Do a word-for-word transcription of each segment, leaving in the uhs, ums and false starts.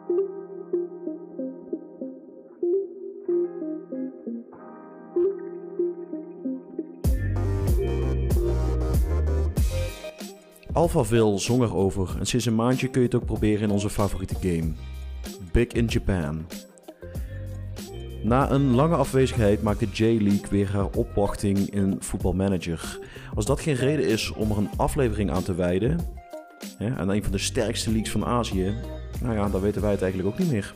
Alphaville zong erover en sinds een maandje kun je het ook proberen in onze favoriete game, Big in Japan. Na een lange afwezigheid maakte J-League weer haar opwachting in Football Manager. Als dat geen reden is om er een aflevering aan te wijden, hè, aan een van de sterkste leagues van Azië, nou ja, dan weten wij het eigenlijk ook niet meer.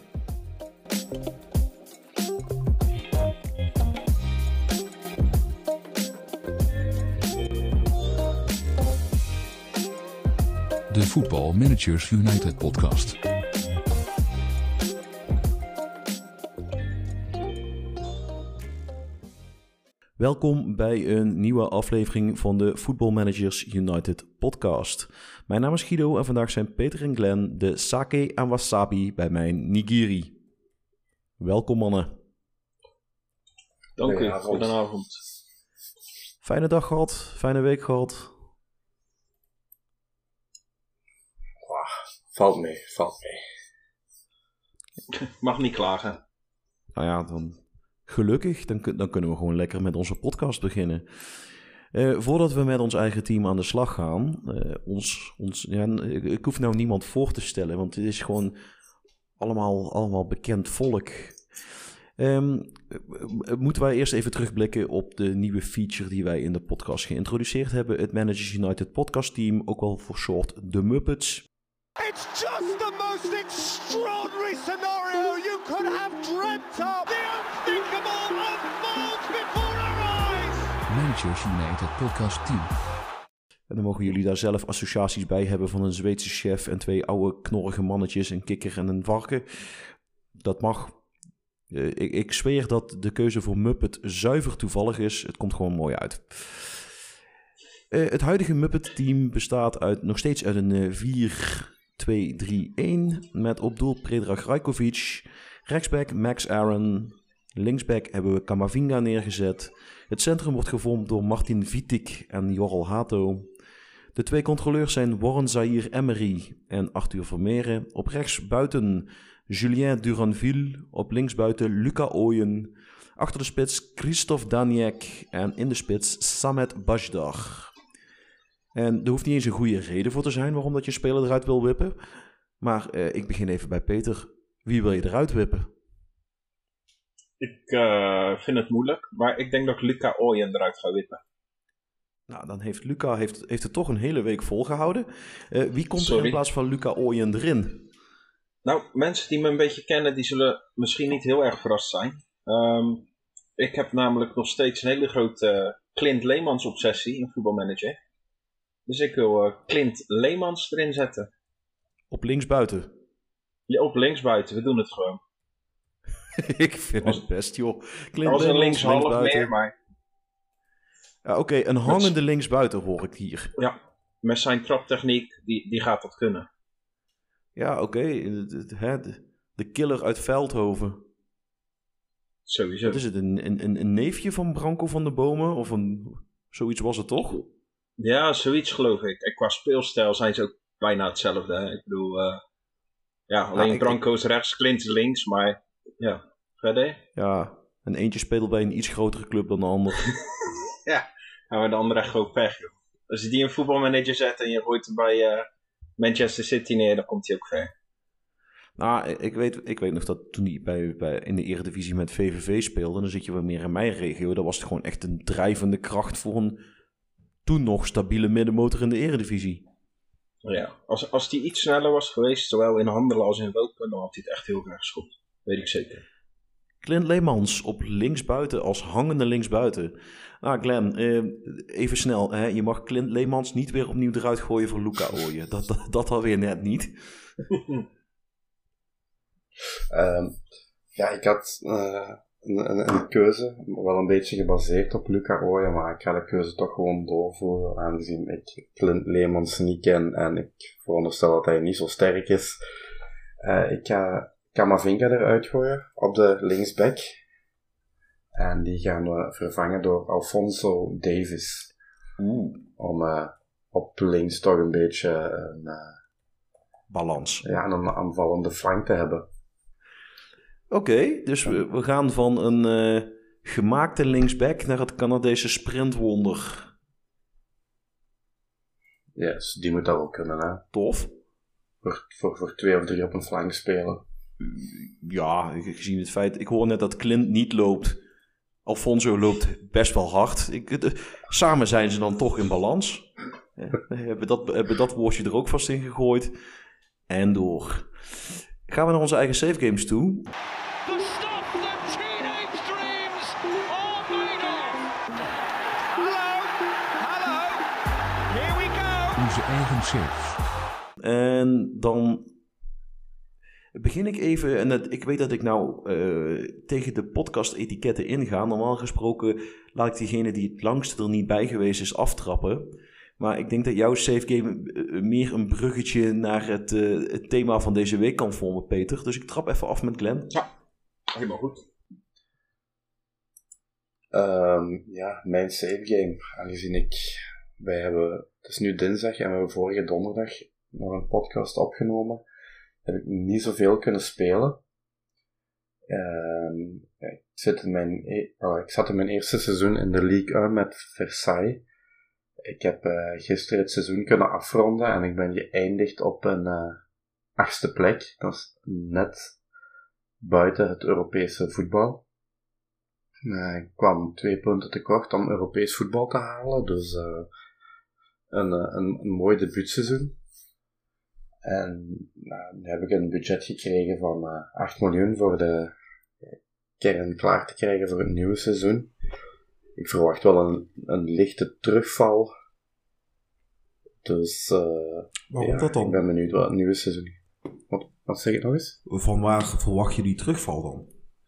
De Football Managers United podcast. Welkom bij een nieuwe aflevering van de Football Managers United podcast. Mijn naam is Guido en vandaag zijn Peter en Glenn de sake en wasabi bij mijn nigiri. Welkom mannen. Dank u, goedenavond. Fijne dag gehad, fijne week gehad. Valt mee, valt mee. Mag niet klagen. Nou ja, dan gelukkig. Dan, dan kunnen we gewoon lekker met onze podcast beginnen. Uh, voordat we met ons eigen team aan de slag gaan. Uh, ons, ons, ja, ik hoef nou niemand voor te stellen, want het is gewoon allemaal, allemaal bekend volk. Um, moeten wij eerst even terugblikken op de nieuwe feature die wij in de podcast geïntroduceerd hebben. Het Managers United podcast team, ook wel voor short de Muppets. It's just the most extraordinary scenario you could have dreamt of. The unthinkable unfolds before our eyes. Managers United podcast team. En dan mogen jullie daar zelf associaties bij hebben van een Zweedse chef en twee oude knorrige mannetjes, een kikker en een varken. Dat mag. Uh, ik, ik zweer dat de keuze voor Muppet zuiver toevallig is. Het komt gewoon mooi uit. Uh, het huidige Muppet-team bestaat uit, nog steeds uit een uh, vier twee drie een met op doel Predrag Rajkovic, rechtsback Max Aaron, linksback hebben we Kamavinga neergezet. Het centrum wordt gevormd door Martin Vitik en Jorrel Hato. De twee controleurs zijn Warren Zahir Emery en Arthur Vermeeren. Op rechts buiten Julien Duranville, op links buiten Luca Ooyen. Achter de spits Christophe Daniek en in de spits Samet Bajdar. En er hoeft niet eens een goede reden voor te zijn waarom dat je speler eruit wil wippen. Maar uh, ik begin even bij Peter. Wie wil je eruit wippen? Ik uh, vind het moeilijk, maar ik denk dat ik Luca Ooyen eruit ga wippen. Nou, dan heeft Luca heeft, heeft het toch een hele week volgehouden. Uh, wie komt Sorry. er in plaats van Luca Ooyen erin? Nou, mensen die me een beetje kennen, die zullen misschien niet heel erg verrast zijn. Um, ik heb namelijk nog steeds een hele grote uh, Clint Leemans obsessie in Football Manager. Dus ik wil uh, Clint Leemans erin zetten. Op linksbuiten? Ja, op linksbuiten. We doen het gewoon. Ik vind als, het best, joh. Clint als een linkshalf meer, maar... Ja, oké, okay, een hangende met... linksbuiten hoor ik hier. Ja, met zijn traptechniek, die, die gaat dat kunnen. Ja, oké. Okay. De, de killer uit Veldhoven. Sowieso. Wat is het? Een, een, een neefje van Branko van de Bomen? Of een... Zoiets was het toch? Ja, zoiets geloof ik. En qua speelstijl zijn ze ook bijna hetzelfde. Hè? Ik bedoel, uh, ja, alleen ja, Branko is rechts, Clint is links, maar ja, verder. Ja, en eentje speelt bij een iets grotere club dan de ander. Ja, maar de andere echt gewoon pech, joh. Als je die een voetbalmanager zet en je gooit hem bij uh, Manchester City neer, dan komt hij ook ver. Nou, ik weet, ik weet nog dat toen hij bij, bij, in de Eredivisie met V V V speelde, dan zit je wat meer in mijn regio, dat was het gewoon echt een drijvende kracht voor een toen nog stabiele middenmotor in de Eredivisie. Ja, als, als die iets sneller was geweest, zowel in handelen als in lopen, dan had hij het echt heel ver geschopt. Weet ik zeker. Clint Leemans op linksbuiten als hangende linksbuiten. Nou Glenn, eh, even snel. Hè? Je mag Clint Leemans niet weer opnieuw eruit gooien voor Luca Ooyen. Dat, dat, dat alweer net niet. um, ja, ik had uh, een, een, een keuze, wel een beetje gebaseerd op Luca Ooyen, maar ik ga de keuze toch gewoon doorvoeren, aangezien ik Clint Leemans niet ken en ik veronderstel dat hij niet zo sterk is. Uh, ik ga Kamavinga eruit gooien op de linksback. En die gaan we vervangen door Alphonso Davies. Oeh. Om uh, op links toch een beetje een, uh, balans. Ja, en een aanvallende flank te hebben. Oké, okay, dus we, we gaan van een uh, gemaakte linksback naar het Canadese sprintwonder. Ja, yes, die moet dat wel kunnen, hè. Tof. Voor, voor, voor twee of drie op een flank spelen. Ja, gezien het feit... Ik hoor net dat Clint niet loopt. Alfonso loopt best wel hard. Ik, de, samen zijn ze dan toch in balans. Ja, hebben, dat, hebben dat woordje er ook vast in gegooid. En door. Gaan we naar onze eigen save games toe. The stuff that teenage dreams are made of. Hallo, hallo, here we go. Onze eigen saves. En dan begin ik even, en het, ik weet dat ik nou uh, tegen de podcast-etiketten inga. Normaal gesproken laat ik diegene die het langste er niet bij geweest is aftrappen. Maar ik denk dat jouw save game uh, meer een bruggetje naar het, uh, het thema van deze week kan vormen, Peter. Dus ik trap even af met Glenn. Ja, helemaal goed. Um, ja, mijn save game. Aangezien ik, wij hebben, het is nu dinsdag en we hebben vorige donderdag nog een podcast opgenomen. Heb ik niet zoveel kunnen spelen. Um, ik, zit in mijn, oh, ik zat in mijn eerste seizoen in de Ligue één met Versailles. Ik heb uh, gisteren het seizoen kunnen afronden en ik ben geëindigd op een uh, achtste plek. Dat is net buiten het Europese voetbal. Uh, ik kwam twee punten tekort om Europees voetbal te halen, dus uh, een, een, een mooi debuutseizoen. En nou, nu heb ik een budget gekregen van uh, acht miljoen voor de kern klaar te krijgen voor het nieuwe seizoen. Ik verwacht wel een, een lichte terugval. Dus uh, Waarom ja, dat dan? Ik ben benieuwd wat het nieuwe seizoen... Wat, wat zeg ik nog eens? Van waar verwacht je die terugval dan?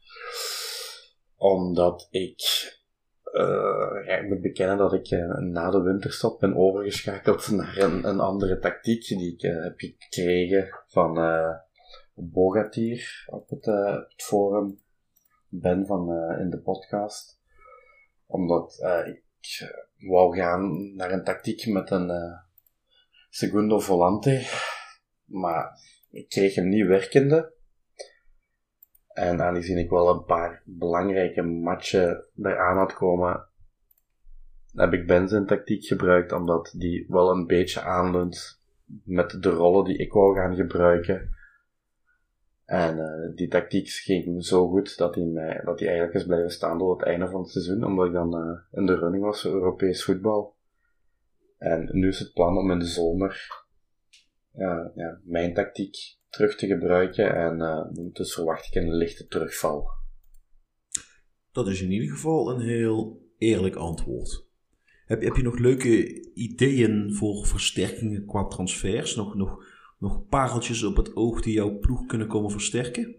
Omdat ik... Uh, ja, ik moet bekennen dat ik uh, na de winterstop ben overgeschakeld naar een, een andere tactiek die ik uh, heb gekregen van uh, Bogatir op het, uh, het forum. Ben van uh, in de podcast. Omdat uh, ik uh, wou gaan naar een tactiek met een uh, Segundo Volante. Maar ik kreeg hem niet werkende. En aangezien ik wel een paar belangrijke matchen eraan had komen, heb ik Ben zijn tactiek gebruikt, omdat die wel een beetje aanleunt met de rollen die ik wou gaan gebruiken. En uh, die tactiek ging zo goed dat hij, mij, dat hij eigenlijk is blijven staan tot het einde van het seizoen, omdat ik dan uh, in de running was voor Europees voetbal. En nu is het plan om in de zomer uh, ja, mijn tactiek terug te gebruiken en uh, dus verwacht ik een lichte terugval. Dat is in ieder geval een heel eerlijk antwoord. Heb, heb je nog leuke ideeën voor versterkingen qua transfers? Nog, nog, nog pareltjes op het oog die jouw ploeg kunnen komen versterken?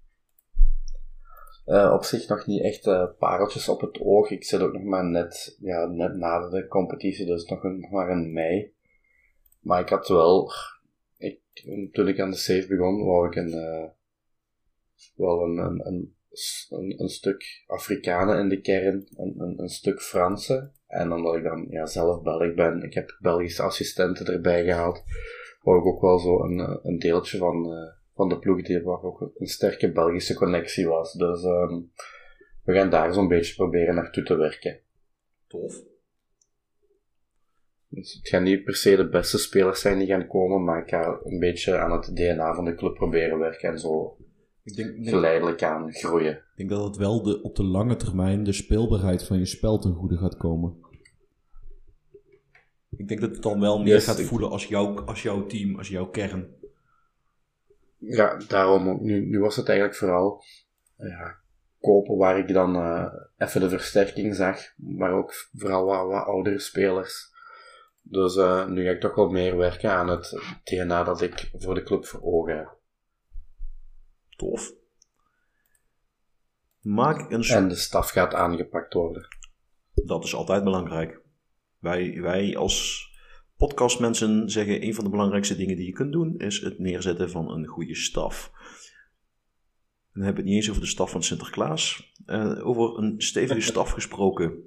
Uh, op zich nog niet echt uh, pareltjes op het oog. Ik zit ook nog maar net, ja, net na de competitie, dus nog, een, nog maar in mei. Maar ik had wel... Ik, toen ik aan de save begon, wou ik een, uh, wel een, een, een, een, een stuk Afrikanen in de kern, een, een, een stuk Fransen. En omdat ik dan ja, zelf Belg ben, ik heb Belgische assistenten erbij gehaald, wou ik ook wel zo een, een deeltje van, uh, van de ploeg die waar ook een sterke Belgische connectie was. Dus um, we gaan daar zo'n beetje proberen naartoe te werken. Tof. Dus het gaan niet per se de beste spelers zijn die gaan komen, maar ik ga een beetje aan het D N A van de club proberen werken en zo ik denk, denk, geleidelijk aan groeien. Ik denk dat het wel de, op de lange termijn de speelbaarheid van je spel ten goede gaat komen. Ik denk dat het dan wel meer yes, gaat ik... voelen als, jou, als jouw team, als jouw kern. Ja, daarom ook. Nu, nu was het eigenlijk vooral ja, kopen waar ik dan uh, even de versterking zag, maar ook vooral wat, wat oudere spelers. Dus uh, nu ga ik toch wel meer werken aan het D N A dat ik voor de club voor ogen heb. Tof. Maak een... En de staf gaat aangepakt worden. Dat is altijd belangrijk. Wij, wij als podcastmensen zeggen een van de belangrijkste dingen die je kunt doen is het neerzetten van een goede staf. Dan hebben we het niet eens over de staf van Sinterklaas. Uh, over een stevige staf gesproken.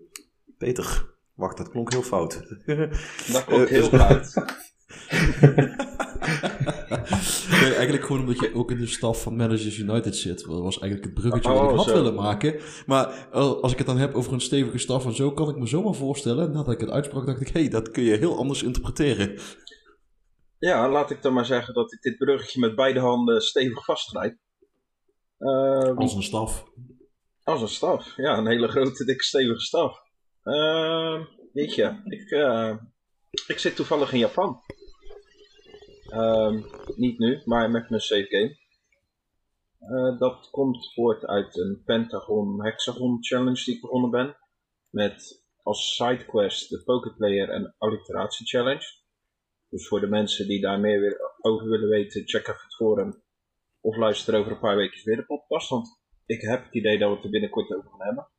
Peter, wacht, dat klonk heel fout. Dat klonk heel fout. Nee, eigenlijk gewoon omdat je ook in de staf van Managers United zit. Dat was eigenlijk het bruggetje Oh, wat ik had zo. willen maken. Maar als ik het dan heb over een stevige staf en zo, kan ik me zomaar voorstellen. Nadat ik het uitsprak, dacht ik, hé, hey, dat kun je heel anders interpreteren. Ja, laat ik dan maar zeggen dat ik dit bruggetje met beide handen stevig vastgrijp. Uh, Als een staf. Als een staf, ja, een hele grote, dikke, stevige staf. Uh, weet je, ik, uh, ik zit toevallig in Japan. Uh, niet nu, maar met mijn save game. Uh, dat komt voort uit een Pentagon Hexagon Challenge die ik begonnen ben. Met als sidequest de Pokerplayer en Alliteratie Challenge. Dus voor de mensen die daar meer over willen weten, check even het forum. Of luister over een paar weken weer de podcast, want ik heb het idee dat we het er binnenkort over gaan hebben.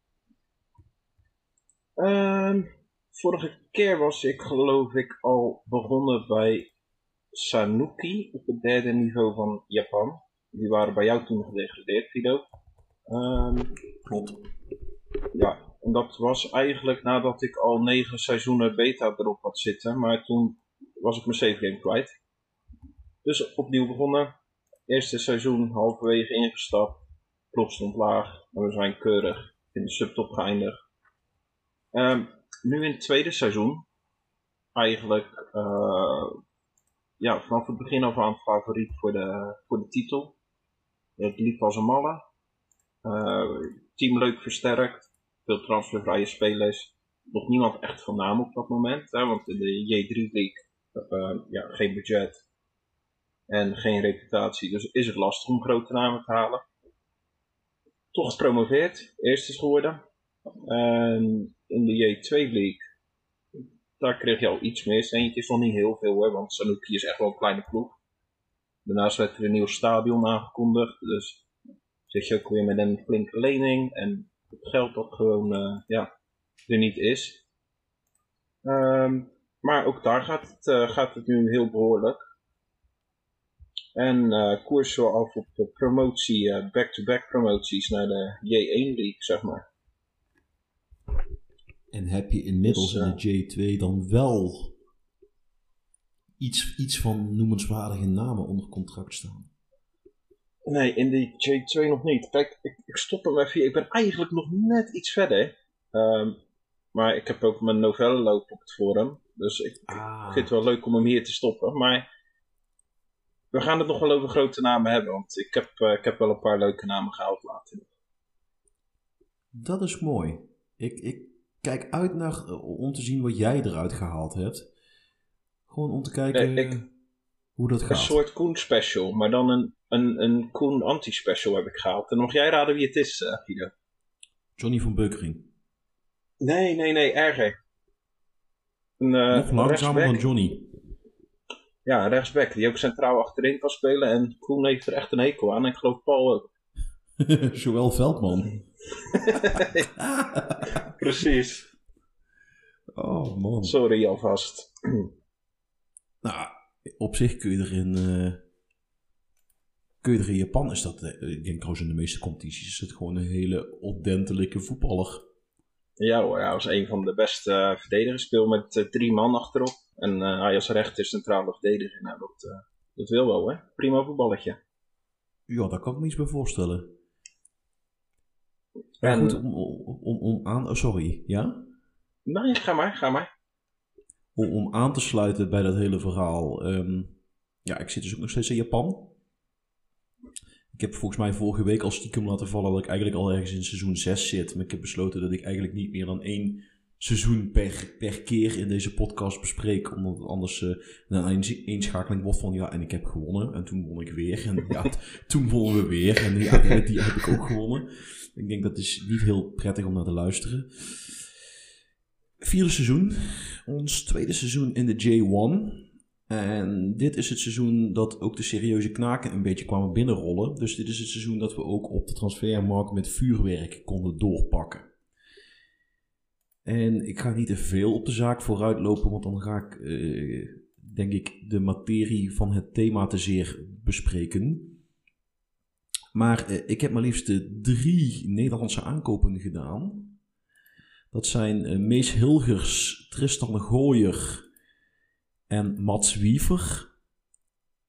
Uh, vorige keer was ik geloof ik al begonnen bij Sanuki op het derde niveau van Japan. Die waren bij jou toen gedegradeerd, Fido. Uh, Klopt. Ja, en dat was eigenlijk nadat ik al negen seizoenen beta erop had zitten, maar toen was ik mijn save game kwijt. Dus opnieuw begonnen. Eerste seizoen halverwege ingestapt. Klok stond laag. En we zijn keurig in de subtop geëindigd. Um, nu in het tweede seizoen. Eigenlijk uh, ja, vanaf het begin af aan favoriet voor de, voor de titel. Het liep als een malle. Uh, team leuk versterkt. Veel transfervrije spelers. Nog niemand echt van naam op dat moment. Hè, want in de J drie League uh, ja, geen budget. En geen reputatie. Dus is het lastig om grote namen te halen. Toch gepromoveerd. Eerst is geworden. En in de J twee League. Daar kreeg je al iets mis. Eentje is nog niet heel veel hoor. Want Sanuki is echt wel een kleine ploeg. Daarnaast werd er een nieuw stadion aangekondigd. Dus zit je ook weer met een flinke lening. En het geld dat gewoon uh, ja, er niet is. Um, maar ook daar gaat het, uh, gaat het nu heel behoorlijk. En uh, koersen we af op de promotie, uh, back-to-back promoties naar de J één League, zeg maar. En heb je inmiddels dus, uh, in de J twee dan wel iets, iets van noemenswaardige namen onder contract staan? Nee, in de J twee nog niet. Kijk, ik, ik stop hem even hier. Ik ben eigenlijk nog net iets verder. Um, maar ik heb ook mijn novelle lopen op het forum. Dus ik, ah. ik vind het wel leuk om hem hier te stoppen. Maar we gaan het nog wel over grote namen hebben. Want ik heb, uh, ik heb wel een paar leuke namen gehaald later. Dat is mooi. Ik, ik kijk uit naar, uh, om te zien wat jij eruit gehaald hebt. Gewoon om te kijken nee, ik, hoe dat gaat. Een soort Koen special. Maar dan een, een, een Koen anti-special heb ik gehaald. En mag jij raden wie het is, uh, Guido? Johnny van Beukering. Nee, nee, nee. Erger. Een, uh, Nog langzamer dan Johnny. Ja, rechtsback, die ook centraal achterin kan spelen. En Koen heeft er echt een hekel aan. En ik geloof Paul ook. Joël Veldman. Precies. Oh man. Sorry alvast. Nou, op zich kun je er in... Uh, kun je er in Japan, is dat... Uh, ik denk trouwens in de meeste competities is het gewoon een hele ordentelijke voetballer. Ja hoor, hij was een van de beste uh, verdedigers. Speel met uh, drie man achterop. En uh, hij als rechter centrale verdediger. Nou, dat, uh, dat wil wel hè. Prima voetballetje. Ja, daar kan ik me iets bij voorstellen. En goed, om, om, om aan... Oh, sorry, ja? Nee, ga maar, ga maar. Om, om aan te sluiten bij dat hele verhaal. Um, ja, ik zit dus ook nog steeds in Japan. Ik heb volgens mij vorige week al stiekem laten vallen dat ik eigenlijk al ergens in seizoen zes zit. Maar ik heb besloten dat ik eigenlijk niet meer dan één seizoen per, per keer in deze podcast bespreek. Omdat het anders uh, een eenschakeling wordt van ja, en ik heb gewonnen. En toen won ik weer. En ja, t- toen wonnen we weer. En ja, die heb ik ook gewonnen. Ik denk dat is niet heel prettig om naar te luisteren. Vierde seizoen. Ons tweede seizoen in de J één. En dit is het seizoen dat ook de serieuze knaken een beetje kwamen binnenrollen. Dus dit is het seizoen dat we ook op de transfermarkt met vuurwerk konden doorpakken. En ik ga niet te veel op de zaak vooruitlopen, want dan ga ik, uh, denk ik, de materie van het thema te zeer bespreken. Maar uh, ik heb maar liefst drie Nederlandse aankopen gedaan. Dat zijn uh, Mees Hilgers, Tristan Gooyer en Mats Wiever.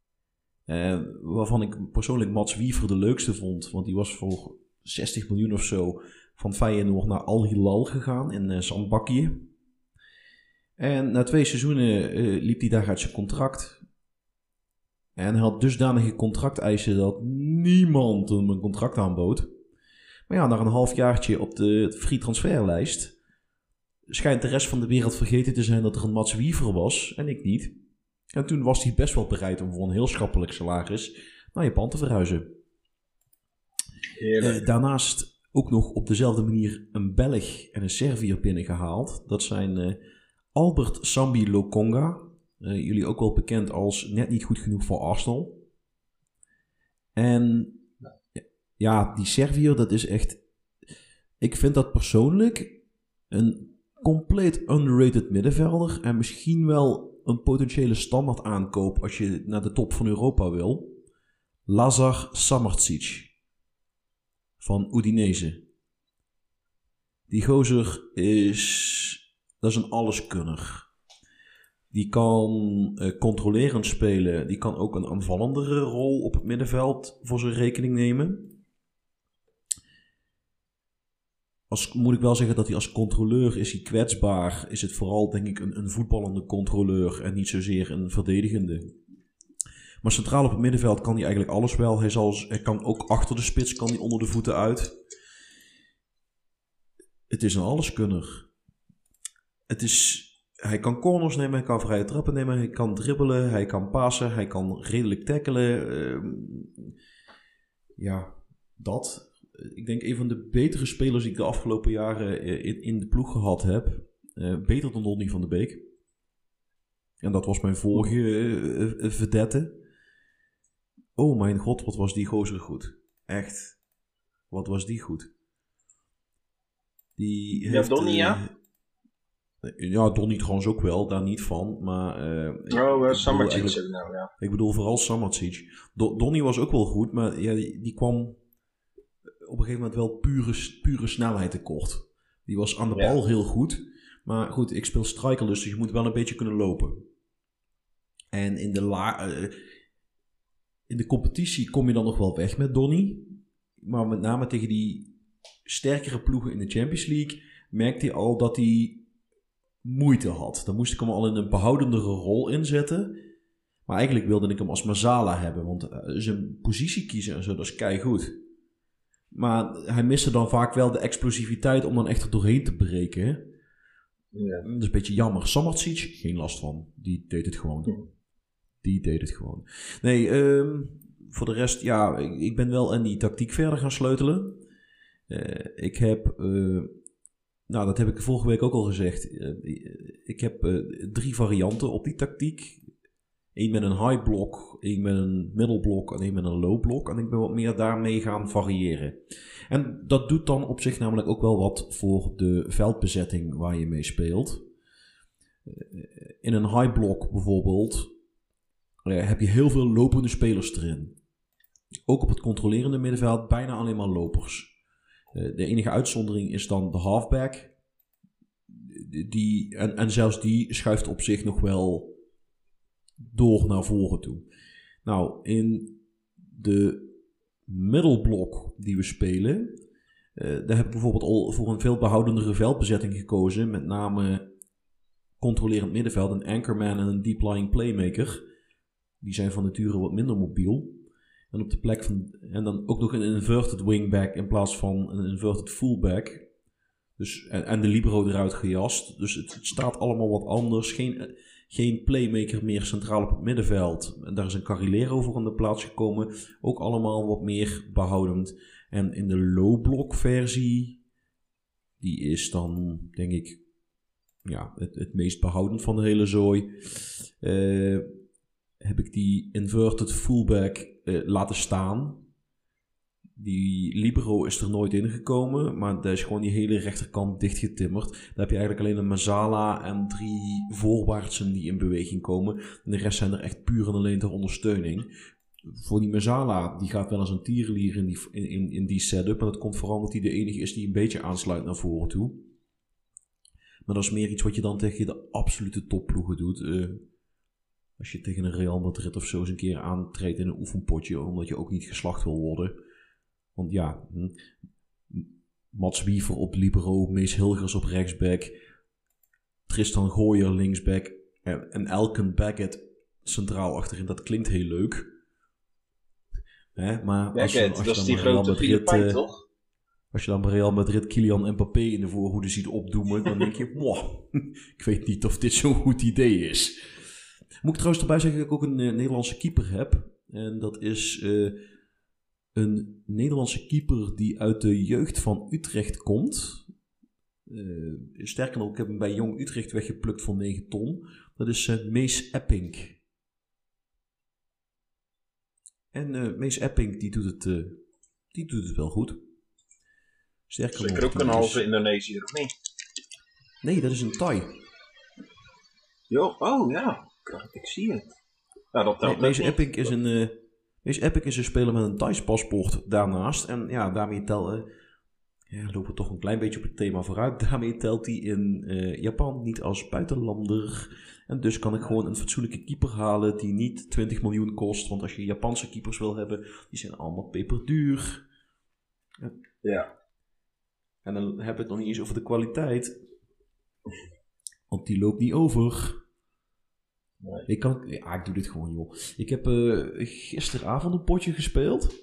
Uh, waarvan ik persoonlijk Mats Wiever de leukste vond. Want die was voor zestig miljoen of zo van Feyenoord naar Al Hilal gegaan in uh, Zandbakje. En na twee seizoenen uh, liep hij daar uit zijn contract. En hij had dusdanige contracteisen dat niemand hem een contract aanbood. Maar ja, na een halfjaartje op de free transferlijst schijnt de rest van de wereld vergeten te zijn dat er een Mats Wiever was en ik niet. En toen was hij best wel bereid om voor een heel schappelijk salaris naar Japan te verhuizen. Uh, daarnaast ook nog op dezelfde manier een Belg en een Serviër binnengehaald. Dat zijn uh, Albert Sambi Lokonga. Uh, jullie ook wel bekend als net niet goed genoeg voor Arsenal. En ja, die Serviër, dat is echt... Ik vind dat persoonlijk een compleet underrated middenvelder. En misschien wel een potentiële standaard aankoop als je naar de top van Europa wil. Lazar Samardzic van Udinese. Die gozer is... Dat is een alleskunner. Die kan uh, controlerend spelen. Die kan ook een aanvallendere rol op het middenveld voor zijn rekening nemen. Als, moet ik wel zeggen dat hij als controleur is hij kwetsbaar. Is het vooral denk ik een, een voetballende controleur en niet zozeer een verdedigende. Maar centraal op het middenveld kan hij eigenlijk alles wel. Hij, zal, hij kan ook achter de spits, kan hij onder de voeten uit. Het is een alleskunner. Het is... Hij kan corners nemen, hij kan vrije trappen nemen, hij kan dribbelen, hij kan passen, hij kan redelijk tackelen. Uh, ja, dat. Ik denk een van de betere spelers die ik de afgelopen jaren in, in de ploeg gehad heb. Uh, beter dan Donny van de Beek. En dat was mijn vorige uh, uh, vedette. Oh mijn god, wat was die gozer goed. Echt. Wat was die goed. Die ja, heeft, Donny, uh, ja? Ja, Donny trouwens ook wel, daar niet van. Maar, uh, oh, uh, Samardzic nou, ja. Ik bedoel vooral Samardzic. Do- Donny was ook wel goed, maar ja, die, die kwam op een gegeven moment wel pure, pure snelheid tekort. Die was aan de ja. bal heel goed. Maar goed, ik speel striker, dus je moet wel een beetje kunnen lopen. En in de, la- uh, in de competitie kom je dan nog wel weg met Donny. Maar met name tegen die sterkere ploegen in de Champions League merkte hij al dat hij moeite had. Dan moest ik hem al in een behoudendere rol inzetten. Maar eigenlijk wilde ik hem als Mazala hebben. Want zijn positie kiezen en zo, dat is keigoed. Maar hij miste dan vaak wel de explosiviteit om dan echt er doorheen te breken. Ja. Dat is een beetje jammer. Samardzic, geen last van. Die deed het gewoon. Ja. Die deed het gewoon. Nee, um, voor de rest, ja, ik, ik ben wel aan die tactiek verder gaan sleutelen. Uh, ik heb... Uh, Nou, dat heb ik vorige week ook al gezegd. Uh, ik heb uh, drie varianten op die tactiek. Eén met een high block, één met een middle block en één met een low block. En ik ben wat meer daarmee gaan variëren. En dat doet dan op zich namelijk ook wel wat voor de veldbezetting waar je mee speelt. Uh, in een high block bijvoorbeeld uh, heb je heel veel lopende spelers erin. Ook op het controlerende middenveld bijna alleen maar lopers. De enige uitzondering is dan de halfback. Die, en, en zelfs die schuift op zich nog wel door naar voren toe. Nou, in de middelblok die we spelen, uh, daar heb ik bijvoorbeeld al voor een veel behoudendere veldbezetting gekozen. Met name controlerend middenveld, een anchorman en een deep lying playmaker. Die zijn van nature wat minder mobiel. En op de plek van. En dan ook nog een inverted wingback in plaats van een inverted fullback. Dus, en, en de libero eruit gejast. Dus het, het staat allemaal wat anders. Geen, geen playmaker meer centraal op het middenveld. En daar is een Carrilero voor aan de plaats gekomen. Ook allemaal wat meer behoudend. En in de low block versie. Die is dan, denk ik. Ja, het, het meest behoudend van de hele zooi. Eh. Uh, heb ik die inverted fullback uh, laten staan. Die libero is er nooit ingekomen, maar daar is gewoon die hele rechterkant dichtgetimmerd. Daar heb je eigenlijk alleen een Mazala en drie voorwaartsen die in beweging komen. En de rest zijn er echt puur en alleen ter ondersteuning. Voor die Mazala, die gaat wel als een tierenlier in die, in, in, in die setup. En dat komt vooral omdat hij de enige is die een beetje aansluit naar voren toe. Maar dat is meer iets wat je dan tegen de absolute topploegen doet. Uh, Als je tegen een Real Madrid of zo eens een keer aantreedt in een oefenpotje, omdat je ook niet geslacht wil worden. Want ja, hm, Mats Wiever op libero, Mees Hilgers op rechtsback, Tristan Gooyer linksback en, en Elken Baggett centraal achterin. Dat klinkt heel leuk. Hè? Maar als je, als je dat is dan die Real grote Madrid, Filipijn, uh, toch? Als je dan bij Real Madrid Kylian Mbappé in de voorhoede ziet opdoemen, dan denk je, wow, ik weet niet of dit zo'n goed idee is. Moet ik trouwens erbij zeggen dat ik ook een uh, Nederlandse keeper heb. En dat is uh, een Nederlandse keeper die uit de jeugd van Utrecht komt. Uh, sterker nog, ik heb hem bij Jong Utrecht weggeplukt voor negen ton. Dat is uh, Mees Epping. En uh, Mees Epping die doet, het, uh, die doet het wel goed. Sterker nog, zeker ook een halve is... Indonesiër, of niet? Nee, dat is een Thai. Jo, oh ja, ik zie het. Nou, dat telt nee, Mees Epping is een... Uh, Mees Epping is een speler met een Thais paspoort daarnaast. En ja, daarmee tel, uh, ja, lopen we toch een klein beetje op het thema vooruit. Daarmee telt hij in uh, Japan niet als buitenlander. En dus kan ik gewoon een fatsoenlijke keeper halen die niet twintig miljoen kost. Want als je Japanse keepers wil hebben, die zijn allemaal peperduur. Ja. ja. En dan heb ik het nog niet eens over de kwaliteit. Want die loopt niet over. Nee. Ik kan, ja, ik doe dit gewoon, joh. Ik heb uh, gisteravond een potje gespeeld.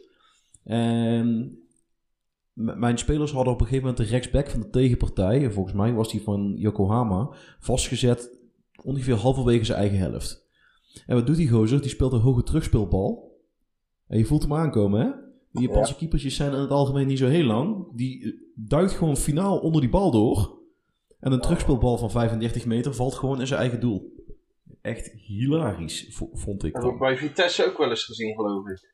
En m- mijn spelers hadden op een gegeven moment de rechtsback van de tegenpartij. En volgens mij was die van Yokohama vastgezet ongeveer halverwege zijn eigen helft. En wat doet die gozer? Die speelt een hoge terugspeelbal. En je voelt hem aankomen, hè? Die Japanse ja. keepertjes zijn in het algemeen niet zo heel lang. Die duikt gewoon finaal onder die bal door. En een terugspeelbal van vijfendertig meter valt gewoon in zijn eigen doel. Echt hilarisch, v- vond ik. Dat heb ik bij Vitesse ook wel eens gezien, geloof ik.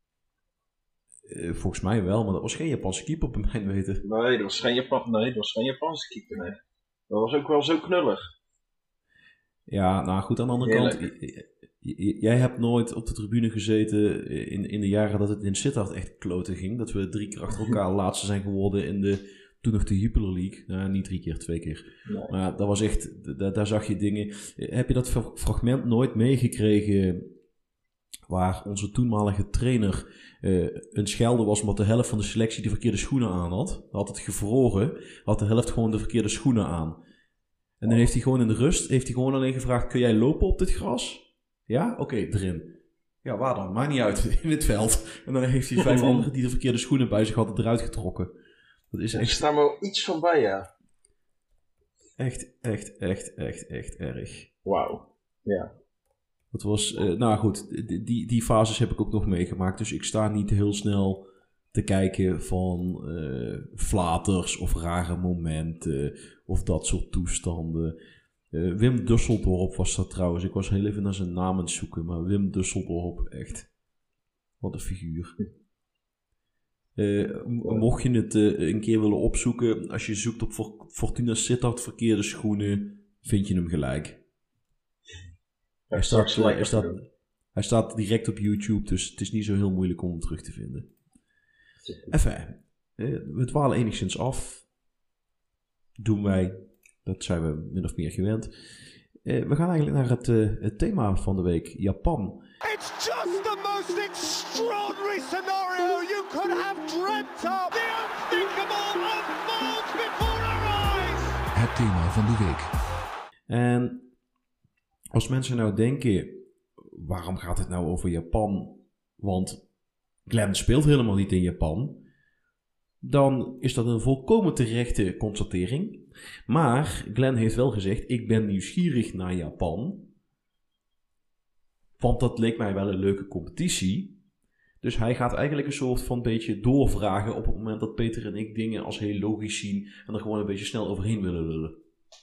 Uh, volgens mij wel, maar dat was geen Japanse keeper bij mijn weten. Nee, dat was geen, Japan- nee, dat was geen Japanse keeper, nee. Dat was ook wel zo knullig. Ja, nou goed, aan de andere Heerlijk. kant... J- j- jij hebt nooit op de tribune gezeten in, in de jaren dat het in Sittard echt kloten ging. Dat we drie keer achter elkaar laatste zijn geworden in de... Toen nog de Jupiler League. Nou, niet drie keer, twee keer. Nee. Maar dat was echt... D- daar zag je dingen... Heb je dat fragment nooit meegekregen... waar onze toenmalige trainer... Uh, een schelde was omdat de helft van de selectie de verkeerde schoenen aan had. Had het gevroren. Had de helft gewoon de verkeerde schoenen aan. En dan heeft hij gewoon in de rust... Heeft hij gewoon alleen gevraagd... Kun jij lopen op dit gras? Ja? Oké, okay, erin. Ja, waar dan? Maakt niet uit. In het veld. En dan heeft hij vijf anderen die de verkeerde schoenen bij zich hadden eruit getrokken. Dat is echt... Ik sta er wel iets van bij, ja. Echt, echt, echt, echt, echt erg. Wauw. Ja. Dat was, uh, nou goed, die, die, die fases heb ik ook nog meegemaakt. Dus ik sta niet heel snel te kijken van uh, flaters of rare momenten of dat soort toestanden. Uh, Wim Dusseldorp was dat trouwens. Ik was heel even naar zijn naam aan het zoeken. Maar Wim Dusseldorp, echt. Wat een figuur. Uh, mocht je het uh, een keer willen opzoeken, als je zoekt op Fortuna Sittard verkeerde schoenen, vind je hem gelijk. Hij staat, uh, hij, staat, hij staat direct op YouTube, dus het is niet zo heel moeilijk om hem terug te vinden. Enfin, uh, we dwalen enigszins af. Doen wij, dat zijn we min of meer gewend. Uh, we gaan eigenlijk naar het, uh, het thema van de week, Japan. It's just the most extraordinary scenario you could have dreamt of. The unthinkable unfolds before our eyes. Het thema van de week. En als mensen nou denken, waarom gaat het nou over Japan? Want Glenn speelt helemaal niet in Japan. Dan is dat een volkomen terechte constatering. Maar Glenn heeft wel gezegd, ik ben nieuwsgierig naar Japan. Want dat leek mij wel een leuke competitie. Dus hij gaat eigenlijk een soort van beetje doorvragen op het moment dat Peter en ik dingen als heel logisch zien en er gewoon een beetje snel overheen willen lullen.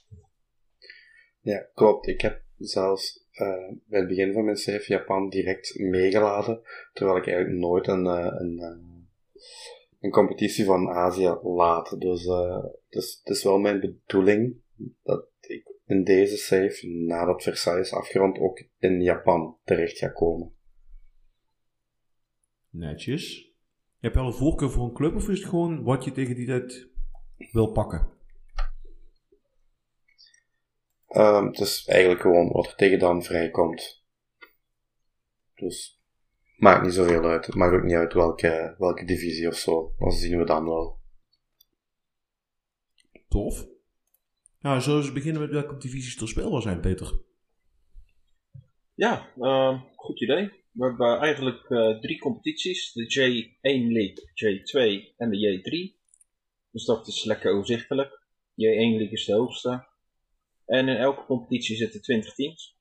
Ja, klopt. Ik heb zelfs uh, bij het begin van mijn save Japan direct meegeladen, terwijl ik eigenlijk nooit een, uh, een, uh, een competitie van Azië laat. Dus uh, dus het is wel mijn bedoeling dat ik in deze save, nadat Versailles is afgerond, ook in Japan terecht ga komen. Netjes. Heb je al een voorkeur voor een club of is het gewoon wat je tegen die tijd wil pakken? Um, het is eigenlijk gewoon wat er tegen dan vrijkomt. Dus maakt niet zoveel uit. Het maakt ook niet uit welke, welke divisie of zo. Dat zien we dan wel. Tof. Nou, zullen we eens beginnen met welke divisies er speelbaar zijn, Peter? Ja, uh, goed idee. We hebben eigenlijk uh, drie competities. De J één League, J twee en de J drie. Dus dat is lekker overzichtelijk. J één League is de hoogste. En in elke competitie zitten twintig teams.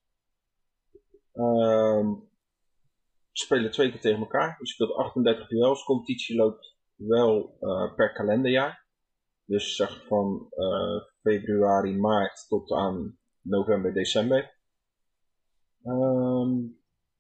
Uh, we spelen twee keer tegen elkaar. Je speelt achtendertig duels. De competitie loopt wel uh, per kalenderjaar. Dus zeg van uh, februari, maart tot aan november, december. Um,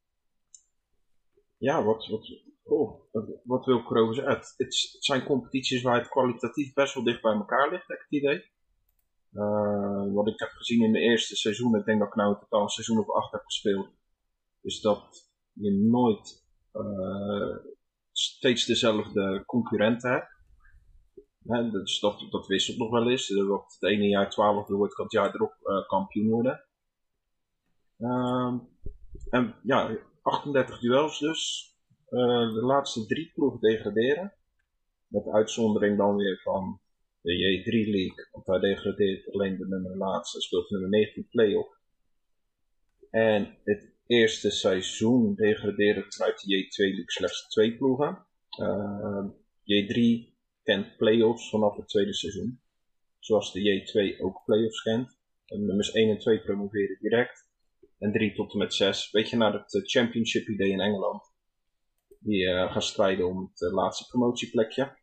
ja, wat, wat, oh, wat wil ik erover zeggen? Het, het, het zijn competities waar het kwalitatief best wel dicht bij elkaar ligt, heb ik het idee. Uh, wat ik heb gezien in de eerste seizoen, ik denk dat ik nou in totaal een seizoen of acht heb gespeeld, is dat je nooit uh, steeds dezelfde concurrenten hebt. He, dus dat, dat wisselt nog wel eens. Dat het ene jaar twaalfde wordt, kan het jaar erop uh, kampioen worden. Uh, en ja, achtendertig duels dus. Uh, de laatste drie ploegen degraderen. Met uitzondering dan weer van de J drie League. Want daar degradeert alleen de nummer laatste. Speelt nummer negentien play-off. En het eerste seizoen degraderen vanuit de J twee League slechts twee ploegen. Uh, J drie kent play-offs vanaf het tweede seizoen. Zoals de J twee ook play-offs kent. En nummers één en twee promoveren direct. En drie tot en met zes. Weet je, naar het championship idee in Engeland. Die uh, gaan strijden om het uh, laatste promotieplekje.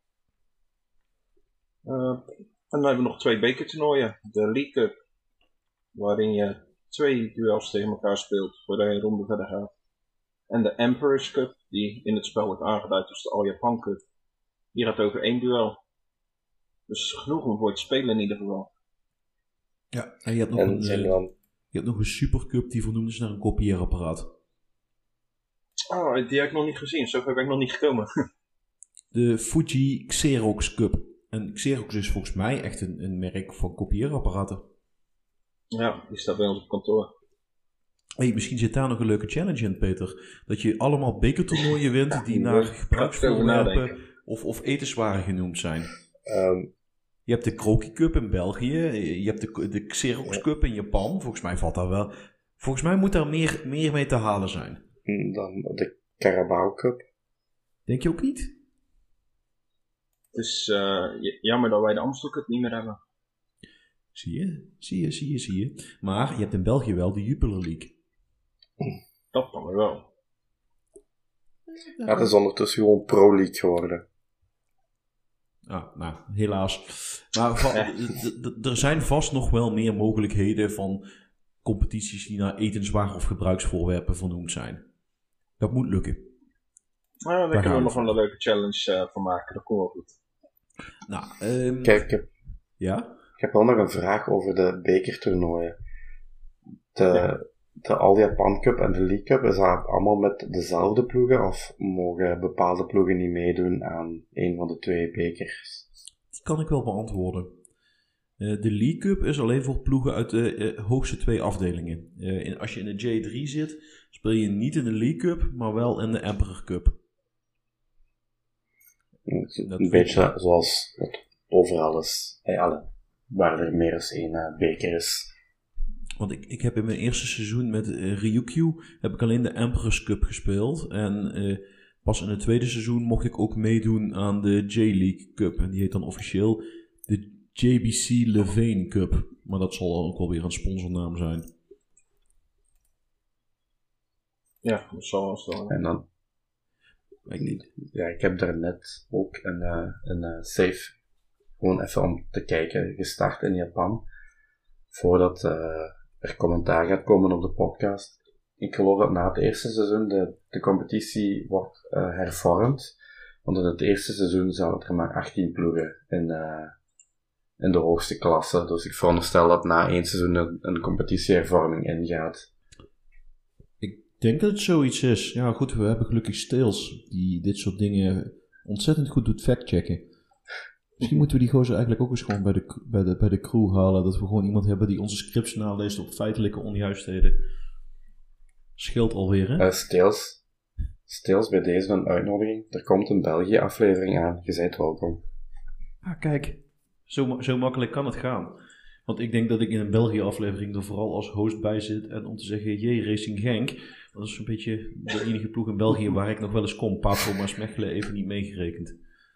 Uh, en dan hebben we nog twee bekertoernooien. De League Cup. Waarin je twee duels tegen elkaar speelt voordat je een ronde verder gaat. En de Emperor's Cup. Die in het spel wordt aangeduid als de All Japan Cup. Die gaat over één duel. Dus genoeg om voor te spelen in ieder geval. Ja, en je hebt nog en een... zijn dan... Je hebt nog een supercup die vernoemd is naar een kopieerapparaat. Oh, die heb ik nog niet gezien. Zover ben ik nog niet gekomen. De Fuji Xerox Cup. En Xerox is volgens mij echt een, een merk van kopieerapparaten. Ja, die staat bij ons op kantoor. Hey, misschien zit daar nog een leuke challenge in, Peter. Dat je allemaal bekertoernooien wint die naar gebruiksvoorwerpen of, of etenswaren genoemd zijn. Um, Je hebt de Croquis Cup in België. Je hebt de, de Xerox ja. Cup in Japan. Volgens mij valt daar wel... Volgens mij moet daar meer, meer mee te halen zijn. Dan de Carabao Cup. Denk je ook niet? Het is uh, jammer dat wij de Amstel Cup niet meer hebben. Zie je, zie je, zie je, zie je. Maar je hebt in België wel de Jupiler League. Dat kan er wel. Ja, het is ondertussen gewoon Pro League geworden. Ah, nou, helaas. Maar va- d- d- er zijn vast nog wel meer mogelijkheden van competities die naar etenswaren of gebruiksvoorwerpen vernoemd zijn. Dat moet lukken. Nou, daar Daar kunnen we gaan nog we. wel een leuke challenge uh, van maken. Dat komt wel goed. Nou, um, Kijk, ik heb, ja? ik heb wel nog een vraag over de bekertoernooien. De, Ja. de All Japan Cup en de League Cup, is dat allemaal met dezelfde ploegen? Of mogen bepaalde ploegen niet meedoen aan een van de twee bekers? Die kan ik wel beantwoorden. Uh, de League Cup is alleen voor ploegen uit de uh, hoogste twee afdelingen. Uh, in, als je in de J drie zit, speel je niet in de League Cup, maar wel in de Emperor Cup. Dat Een beetje zoals het overal is. Hey, alle, waar er meer dan één uh, beker is. Want ik, ik heb in mijn eerste seizoen met uh, Ryukyu heb ik alleen de Emperor's Cup gespeeld. En uh, pas in het tweede seizoen mocht ik ook meedoen aan de J-League Cup. En die heet dan officieel de J B C Levane Cup. Maar dat zal ook wel weer een sponsornaam zijn. Ja, dat zal wel zo. En dan, Ik niet. ja, ik heb daar net ook een, uh, een uh, save, gewoon even om te kijken, gestart in Japan. Voordat uh, er commentaar gaat komen op de podcast. Ik geloof dat na het eerste seizoen de, de competitie wordt uh, hervormd. Want in het eerste seizoen zaten er maar achttien ploegen in, uh, in de hoogste klasse. Dus ik veronderstel dat na één seizoen een, een competitiehervorming ingaat. Ik denk dat het zoiets is. Ja goed, we hebben gelukkig Stales die dit soort dingen ontzettend goed doet factchecken. Misschien moeten we die gozer eigenlijk ook eens gewoon bij de, bij, de, bij de crew halen. Dat we gewoon iemand hebben die onze scripts naleest op feitelijke onjuistheden. Scheelt alweer, hè? Uh, Stales, Steels bij deze een uitnodiging. Er komt een België-aflevering aan. Je zijt welkom. Ah, kijk. Zo, zo makkelijk kan het gaan. Want ik denk dat ik in een België-aflevering er vooral als host bij zit. En om te zeggen, jee, Racing Genk. Dat is een beetje de enige ploeg in België waar ik nog wel eens kom. Patro Maasmechelen even niet meegerekend.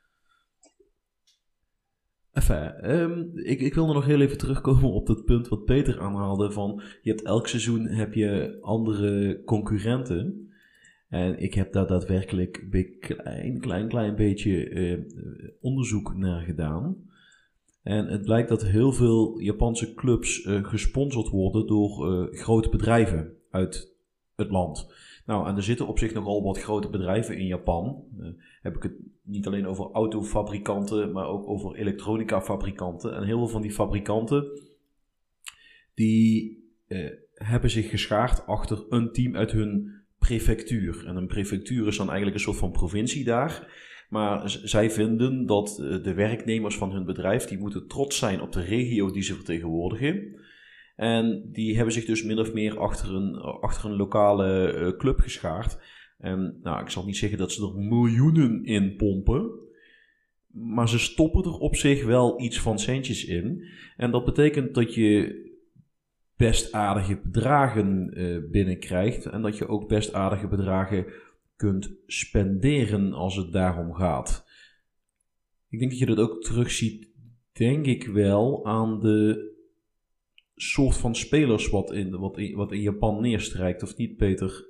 Enfin, um, ik, ik wil nog heel even terugkomen op dat punt wat Peter aanhaalde. Van, je hebt elk seizoen heb je andere concurrenten. En ik heb daar daadwerkelijk een klein, klein, klein beetje uh, onderzoek naar gedaan. En het blijkt dat heel veel Japanse clubs uh, gesponsord worden door uh, grote bedrijven uit het land. Nou, en er zitten op zich nogal wat grote bedrijven in Japan. Uh, heb ik het niet alleen over autofabrikanten, maar ook over elektronica-fabrikanten. En heel veel van die fabrikanten, die uh, hebben zich geschaard achter een team uit hun prefectuur. En een prefectuur is dan eigenlijk een soort van provincie daar. Maar z- zij vinden dat uh, de werknemers van hun bedrijf, die moeten trots zijn op de regio die ze vertegenwoordigen. En die hebben zich dus min of meer achter een, achter een lokale uh, club geschaard. En nou, ik zal niet zeggen dat ze er miljoenen in pompen. Maar ze stoppen er op zich wel iets van centjes in. En dat betekent dat je best aardige bedragen uh, binnenkrijgt. En dat je ook best aardige bedragen kunt spenderen als het daarom gaat. Ik denk dat je dat ook terugziet, denk ik wel, aan de soort van spelers wat in, wat in, wat in Japan neerstrijkt, of niet, Peter?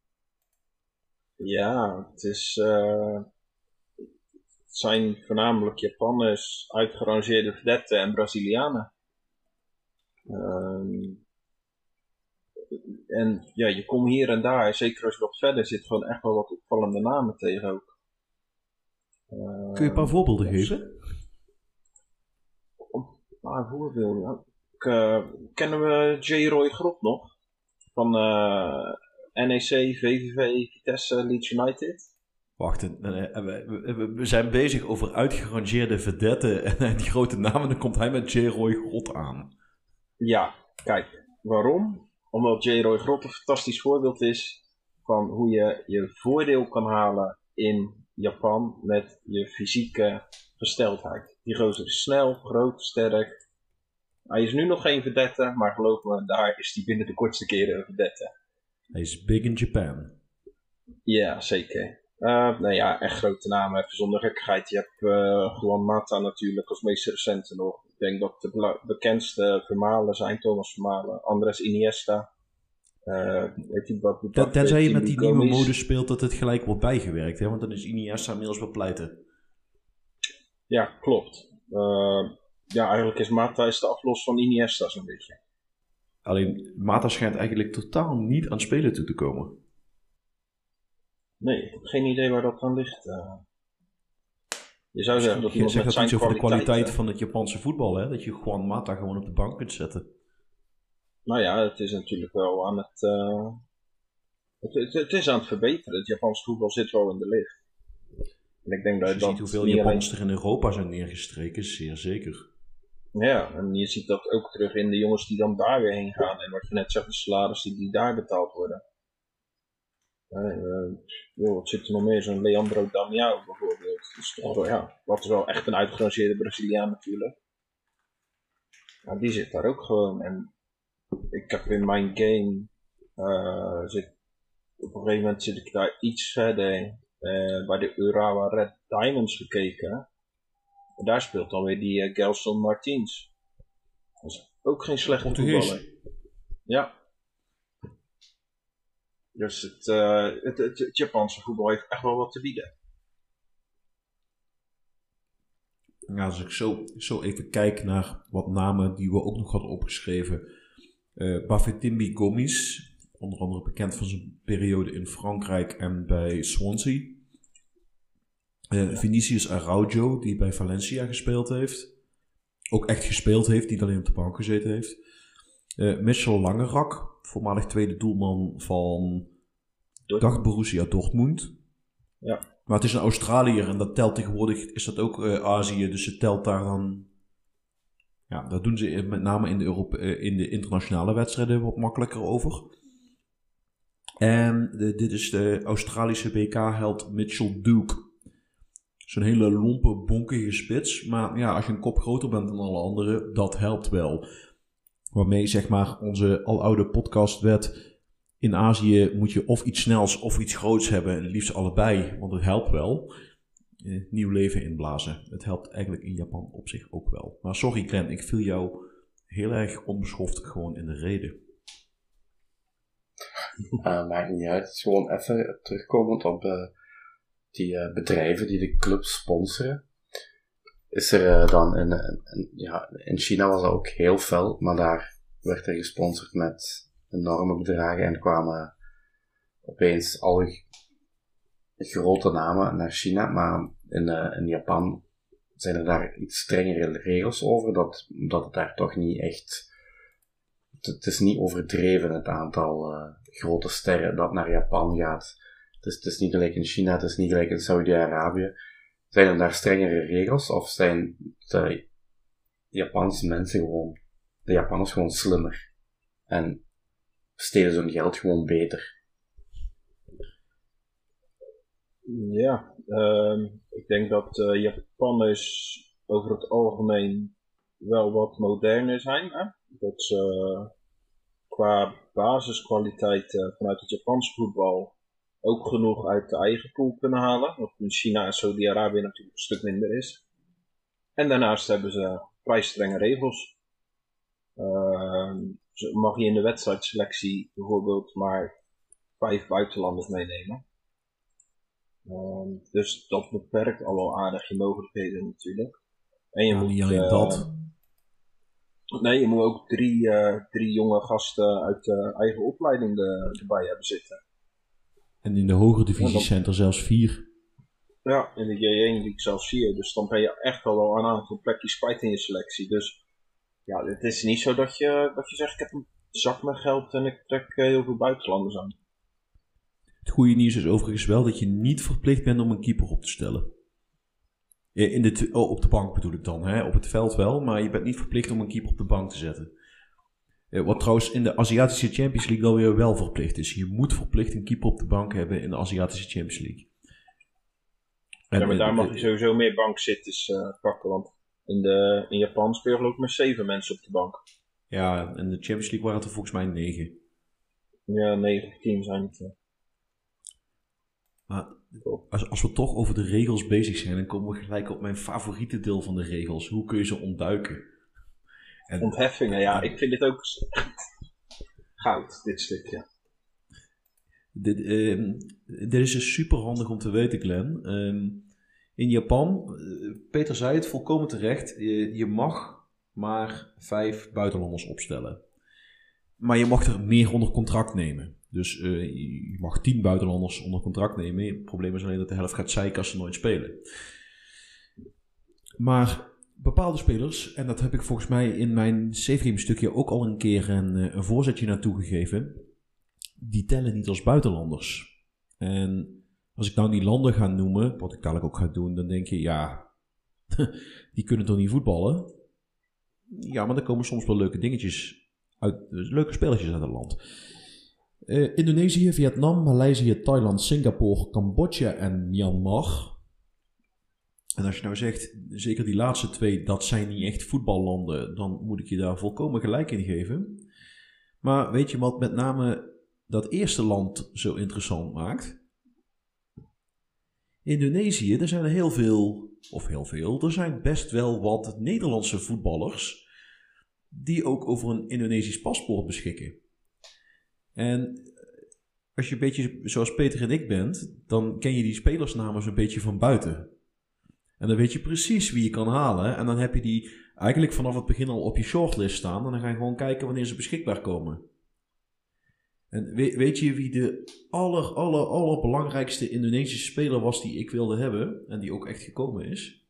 Ja, het is... Uh, het zijn voornamelijk Japanners, uitgerangeerde vedetten en Brazilianen. Um, en ja, je komt hier en daar, zeker als je wat verder zit, gewoon echt wel wat opvallende namen tegen ook. Uh, Kun je een paar voorbeelden geven? Een paar voorbeelden. Ik, uh, kennen we J. Roy Grot nog? Van uh, N E C, V V V, Vitesse, Leeds United. Wacht, we, we zijn bezig over uitgerangeerde vedetten en die grote namen, dan komt hij met J. Roy Grot aan. Ja, kijk, waarom? Omdat J. Roy Grot een fantastisch voorbeeld is van hoe je je voordeel kan halen in Japan met je fysieke gesteldheid. Die gozer is snel, groot, sterk. Hij is nu nog geen vedette, maar geloof me, daar is hij binnen de kortste keren een vedette. Hij is big in Japan. Ja, zeker. Uh, nou ja, echt grote namen, even zonder gekkigheid. Je hebt uh, Juan Mata natuurlijk als meest recente nog. Ik denk dat de bela- bekendste Vermalen zijn Thomas Vermalen, Andres Iniesta. Uh, weet je wat? Ten, tenzij je met die nieuwe mode speelt dat het gelijk wordt bijgewerkt, hè? Want dan is Iniesta inmiddels wel pleiten. Ja, klopt. Uh, ja, eigenlijk is Mata is de aflos van Iniesta zo'n beetje. Alleen Mata schijnt eigenlijk totaal niet aan spelen toe te komen. Nee, ik heb geen idee waar dat aan ligt. Uh, je zou zeggen dat je iemand zegt met dat zijn iets over de kwaliteit uh, van het Japanse voetbal, hè? Dat je Juan Mata gewoon op de bank kunt zetten. Nou ja, het is natuurlijk wel aan het, uh, het, het... Het is aan het verbeteren. Het Japanse voetbal zit wel in de licht. En ik denk dat Als je dat ziet hoeveel niet Japanners alleen... er in Europa zijn neergestreken, zeer zeker. Ja, en je ziet dat ook terug in de jongens die dan daar weer heen gaan. En wat je net zegt, de salarissen die daar betaald worden. Uh, uh, joh, wat zit er nog meer? Zo'n Leandro Damião bijvoorbeeld. Dus toch wel, ja, wat is wel echt een uitgerangeerde Braziliaan natuurlijk. Maar die zit daar ook gewoon. En ik heb in mijn game, uh, zit, op een gegeven moment zit ik daar iets verder uh, bij de Urawa Red Diamonds gekeken. En daar speelt dan weer die uh, Gelson Martins. Dat is ook geen slechte voetballer. Ja. Dus het, uh, het, het, het Japanse voetbal heeft echt wel wat te bieden. Ja, als ik zo, zo even kijk naar wat namen die we ook nog hadden opgeschreven. Uh, Bafétimbi Gomis, onder andere bekend van zijn periode in Frankrijk en bij Swansea. Uh, Vinicius Araujo, die bij Valencia gespeeld heeft. Ook echt gespeeld heeft, niet alleen op de bank gezeten heeft. Uh, Mitchell Langerak, voormalig tweede doelman van Dag Borussia Dortmund. Ja. Maar het is een Australiër en dat telt tegenwoordig, is dat ook uh, Azië, dus het telt daar dan... Ja, dat doen ze met name in de, Europe- in de internationale wedstrijden wat makkelijker over. En de, dit is de Australische W K-held Mitchell Duke. Zo'n hele lompe, bonkige spits. Maar ja, als je een kop groter bent dan alle anderen, dat helpt wel. Waarmee zeg maar onze aloude podcastwet... In Azië moet je of iets snels of iets groots hebben. En het liefst allebei, want het helpt wel. Eh, nieuw leven inblazen. Het helpt eigenlijk in Japan op zich ook wel. Maar sorry Glenn, ik viel jou heel erg onbeschoft gewoon in de reden. Uh, maakt niet uit. Het is gewoon even terugkomend op uh, die uh, bedrijven die de club sponsoren. Is er uh, dan in, in, ja, in China was dat ook heel fel, maar daar werd er gesponsord met enorme bedragen en kwamen opeens alle grote namen naar China, maar in, uh, in Japan zijn er daar iets strengere regels over, dat, dat het daar toch niet echt... Het is niet overdreven, het aantal uh, grote sterren dat naar Japan gaat. Het is, het is niet gelijk in China, het is niet gelijk in Saudi-Arabië. Zijn er daar strengere regels, of zijn de Japanse mensen gewoon, de Japanners gewoon slimmer? En stelen ze hun geld gewoon beter? Ja, uh, ik denk dat uh, Japanners over het algemeen wel wat moderner zijn. Hè? Dat ze uh, qua basiskwaliteit uh, vanuit het Japanse voetbal ook genoeg uit de eigen pool kunnen halen. Wat in China en Saudi-Arabië natuurlijk een stuk minder is. En daarnaast hebben ze vrij strenge regels. Uh, mag je in de wedstrijdselectie bijvoorbeeld maar vijf buitenlanders meenemen. Um, dus dat beperkt al wel aardig je mogelijkheden natuurlijk. En je ja, moet, niet alleen uh, dat. Nee, je moet ook drie, uh, drie jonge gasten uit de eigen opleiding de, erbij hebben zitten. En in de hogere divisies ja, dat... zijn er zelfs vier. Ja, in de J één liep zelfs vier. Dus dan ben je echt al wel een aantal plekjes kwijt in je selectie. Dus ja, het is niet zo dat je, dat je zegt, ik heb een zak met geld en ik trek heel veel buitenlanders aan. Het goede nieuws is overigens wel dat je niet verplicht bent om een keeper op te stellen. In de t- oh, op de bank bedoel ik dan. Hè? Op het veld wel, maar je bent niet verplicht om een keeper op de bank te zetten. Wat trouwens in de Aziatische Champions League wel weer wel verplicht is. Je moet verplicht een keeper op de bank hebben in de Aziatische Champions League. En, ja, maar daar mag je sowieso meer bankzitters uh, pakken, want in, de, in Japan spelen er ook maar zeven mensen op de bank. Ja, in de Champions League waren het er volgens mij negen. Ja, negen of tien zijn het. Uh. Maar als, als we toch over de regels bezig zijn, dan komen we gelijk op mijn favoriete deel van de regels. Hoe kun je ze ontduiken? En, Ontheffingen, ja. Ik vind dit ook goud, dit stukje. Dit, uh, dit is dus super handig om te weten, Glenn. Uh, in Japan, uh, Peter zei het volkomen terecht, je, je mag maar vijf buitenlanders opstellen. Maar je mag er meer onder contract nemen. Dus uh, je mag tien buitenlanders onder contract nemen. Het probleem is alleen dat de helft gaat zeiken als ze nooit spelen. Maar bepaalde spelers, en dat heb ik volgens mij in mijn save game stukje ook al een keer een, een voorzetje naartoe gegeven. Die tellen niet als buitenlanders. En als ik nou die landen ga noemen, wat ik dadelijk ook ga doen, dan denk je, ja, die kunnen toch niet voetballen? Ja, maar er komen soms wel leuke dingetjes uit, leuke spelletjes uit het land. Uh, Indonesië, Vietnam, Maleisië, Thailand, Singapore, Cambodja en Myanmar. En als je nou zegt, zeker die laatste twee, dat zijn niet echt voetballanden, dan moet ik je daar volkomen gelijk in geven. Maar weet je wat met name dat eerste land zo interessant maakt? Indonesië, er zijn er heel veel, of heel veel, er zijn best wel wat Nederlandse voetballers die ook over een Indonesisch paspoort beschikken. En als je een beetje zoals Peter en ik bent, dan ken je die spelersnamen zo'n beetje van buiten. En dan weet je precies wie je kan halen. En dan heb je die eigenlijk vanaf het begin al op je shortlist staan. En dan ga je gewoon kijken wanneer ze beschikbaar komen. En weet, weet je wie de aller, aller, allerbelangrijkste Indonesische speler was die ik wilde hebben? En die ook echt gekomen is?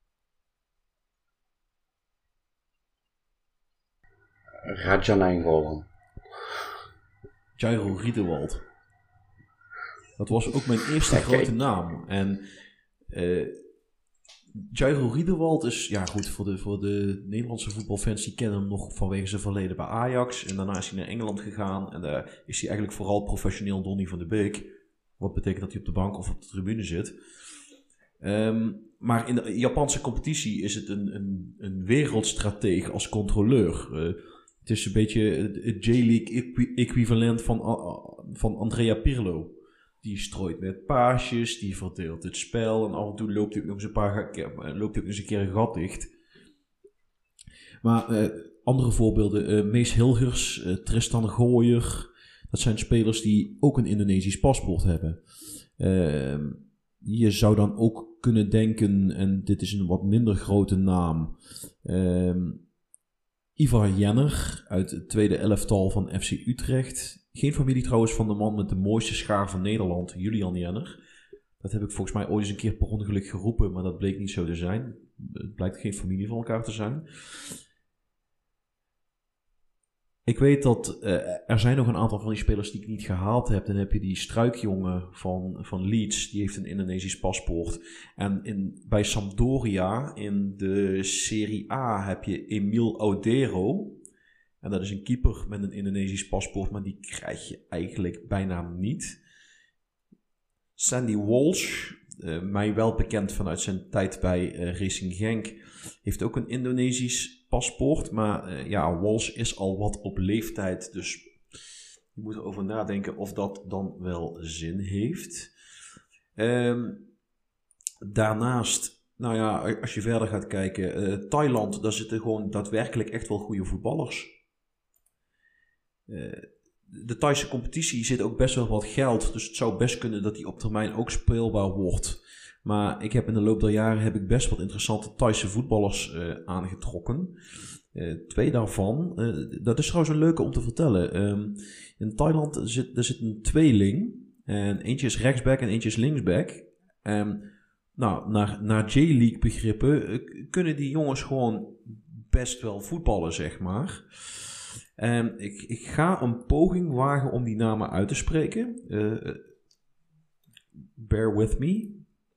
Raja Nainggolan. Jairo Riedewald. Dat was ook mijn eerste ja, grote naam. En uh, Jairo Riedewald is, ja goed, voor de, voor de Nederlandse voetbalfans, die kennen hem nog vanwege zijn verleden bij Ajax. En daarna is hij naar Engeland gegaan en daar is hij eigenlijk vooral professioneel Donny van de Beek. Wat betekent dat hij op de bank of op de tribune zit. Um, maar in de Japanse competitie is het een, een, een wereldstratege als controleur. Uh, het is een beetje het J-League equivalent van, uh, van Andrea Pirlo. Die strooit met paasjes, die verdeelt het spel en af en toe loopt hij ook nog eens een, paar, loopt hij ook nog eens een keer een gat dicht. Maar uh, andere voorbeelden, uh, Mees Hilgers, uh, Tristan Gooyer, dat zijn spelers die ook een Indonesisch paspoort hebben. Uh, je zou dan ook kunnen denken, en dit is een wat minder grote naam, uh, Ivar Jenner uit het tweede elftal van F C Utrecht. Geen familie trouwens van de man met de mooiste schaar van Nederland, Julian Jenner. Dat heb ik volgens mij ooit eens een keer per ongeluk geroepen, maar dat bleek niet zo te zijn. Het blijkt geen familie van elkaar te zijn. Ik weet dat uh, er zijn nog een aantal van die spelers die ik niet gehaald heb. Dan heb je die struikjongen van, van Leeds, die heeft een Indonesisch paspoort. En in, bij Sampdoria in de Serie A heb je Emil Audero. En dat is een keeper met een Indonesisch paspoort, maar die krijg je eigenlijk bijna niet. Sandy Walsh, uh, mij wel bekend vanuit zijn tijd bij uh, Racing Genk, heeft ook een Indonesisch paspoort. Maar uh, ja, Walsh is al wat op leeftijd, dus je moet erover nadenken of dat dan wel zin heeft. Um, daarnaast, nou ja, als je verder gaat kijken, uh, Thailand, daar zitten gewoon daadwerkelijk echt wel goede voetballers. Uh, de Thaise competitie zit ook best wel wat geld, dus het zou best kunnen dat die op termijn ook speelbaar wordt. Maar ik heb in de loop der jaren heb ik best wat interessante Thaise voetballers uh, aangetrokken. Uh, twee daarvan, uh, dat is trouwens een leuke om te vertellen. Um, in Thailand zit er zit een tweeling, en eentje is rechtsback en eentje is linksback. Um, nou, naar, naar J-League begrippen uh, kunnen die jongens gewoon best wel voetballen, zeg maar. Um, ik, ik ga een poging wagen om die namen uit te spreken. Uh, bear with me.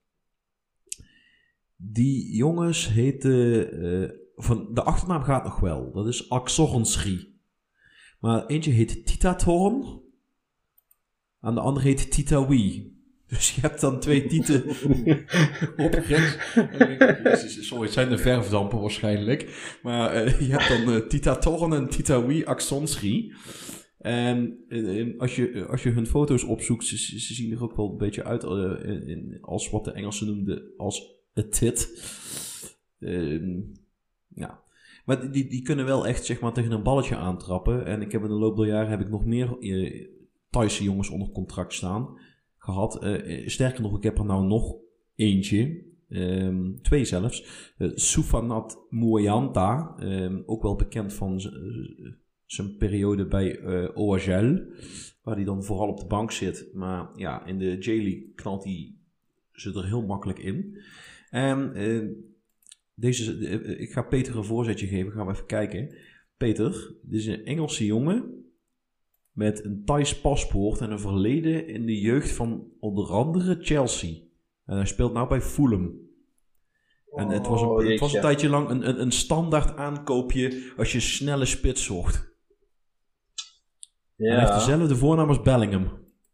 Die jongens heten... Uh, van, de achternaam gaat nog wel. Dat is Aksornsri. Maar eentje heet Titatorn. En de andere heet Titawi. Dus je hebt dan twee tieten op rechts en links. Sorry, het zijn de verfdampen waarschijnlijk. Maar uh, je hebt dan uh, Titatorn en Titawi Aksornsri. En uh, als, je, als je hun foto's opzoekt, ze, ze zien er ook wel een beetje uit uh, in, in, als wat de Engelsen noemden als a tit. Uh, ja. Maar die, die kunnen wel echt zeg maar tegen een balletje aantrappen. En ik heb in de loop der jaren heb ik nog meer uh, Thaise jongens onder contract staan gehad. Uh, sterker nog, ik heb er nou nog eentje. Um, twee zelfs. Uh, Sufanat Moyanta. Um, ook wel bekend van z- uh, zijn periode bij uh, O H L. Waar hij dan vooral op de bank zit. Maar ja, in de J-League knalt hij ze er heel makkelijk in. En uh, deze, uh, ik ga Peter een voorzetje geven. Gaan we even kijken. Peter, dit is een Engelse jongen met een Thais paspoort en een verleden in de jeugd van onder andere Chelsea. En hij speelt nou bij Fulham. En het was een, oh, het was een tijdje lang een, een, een standaard aankoopje als je snelle spits zocht. Ja. En hij heeft dezelfde voornaam als Bellingham.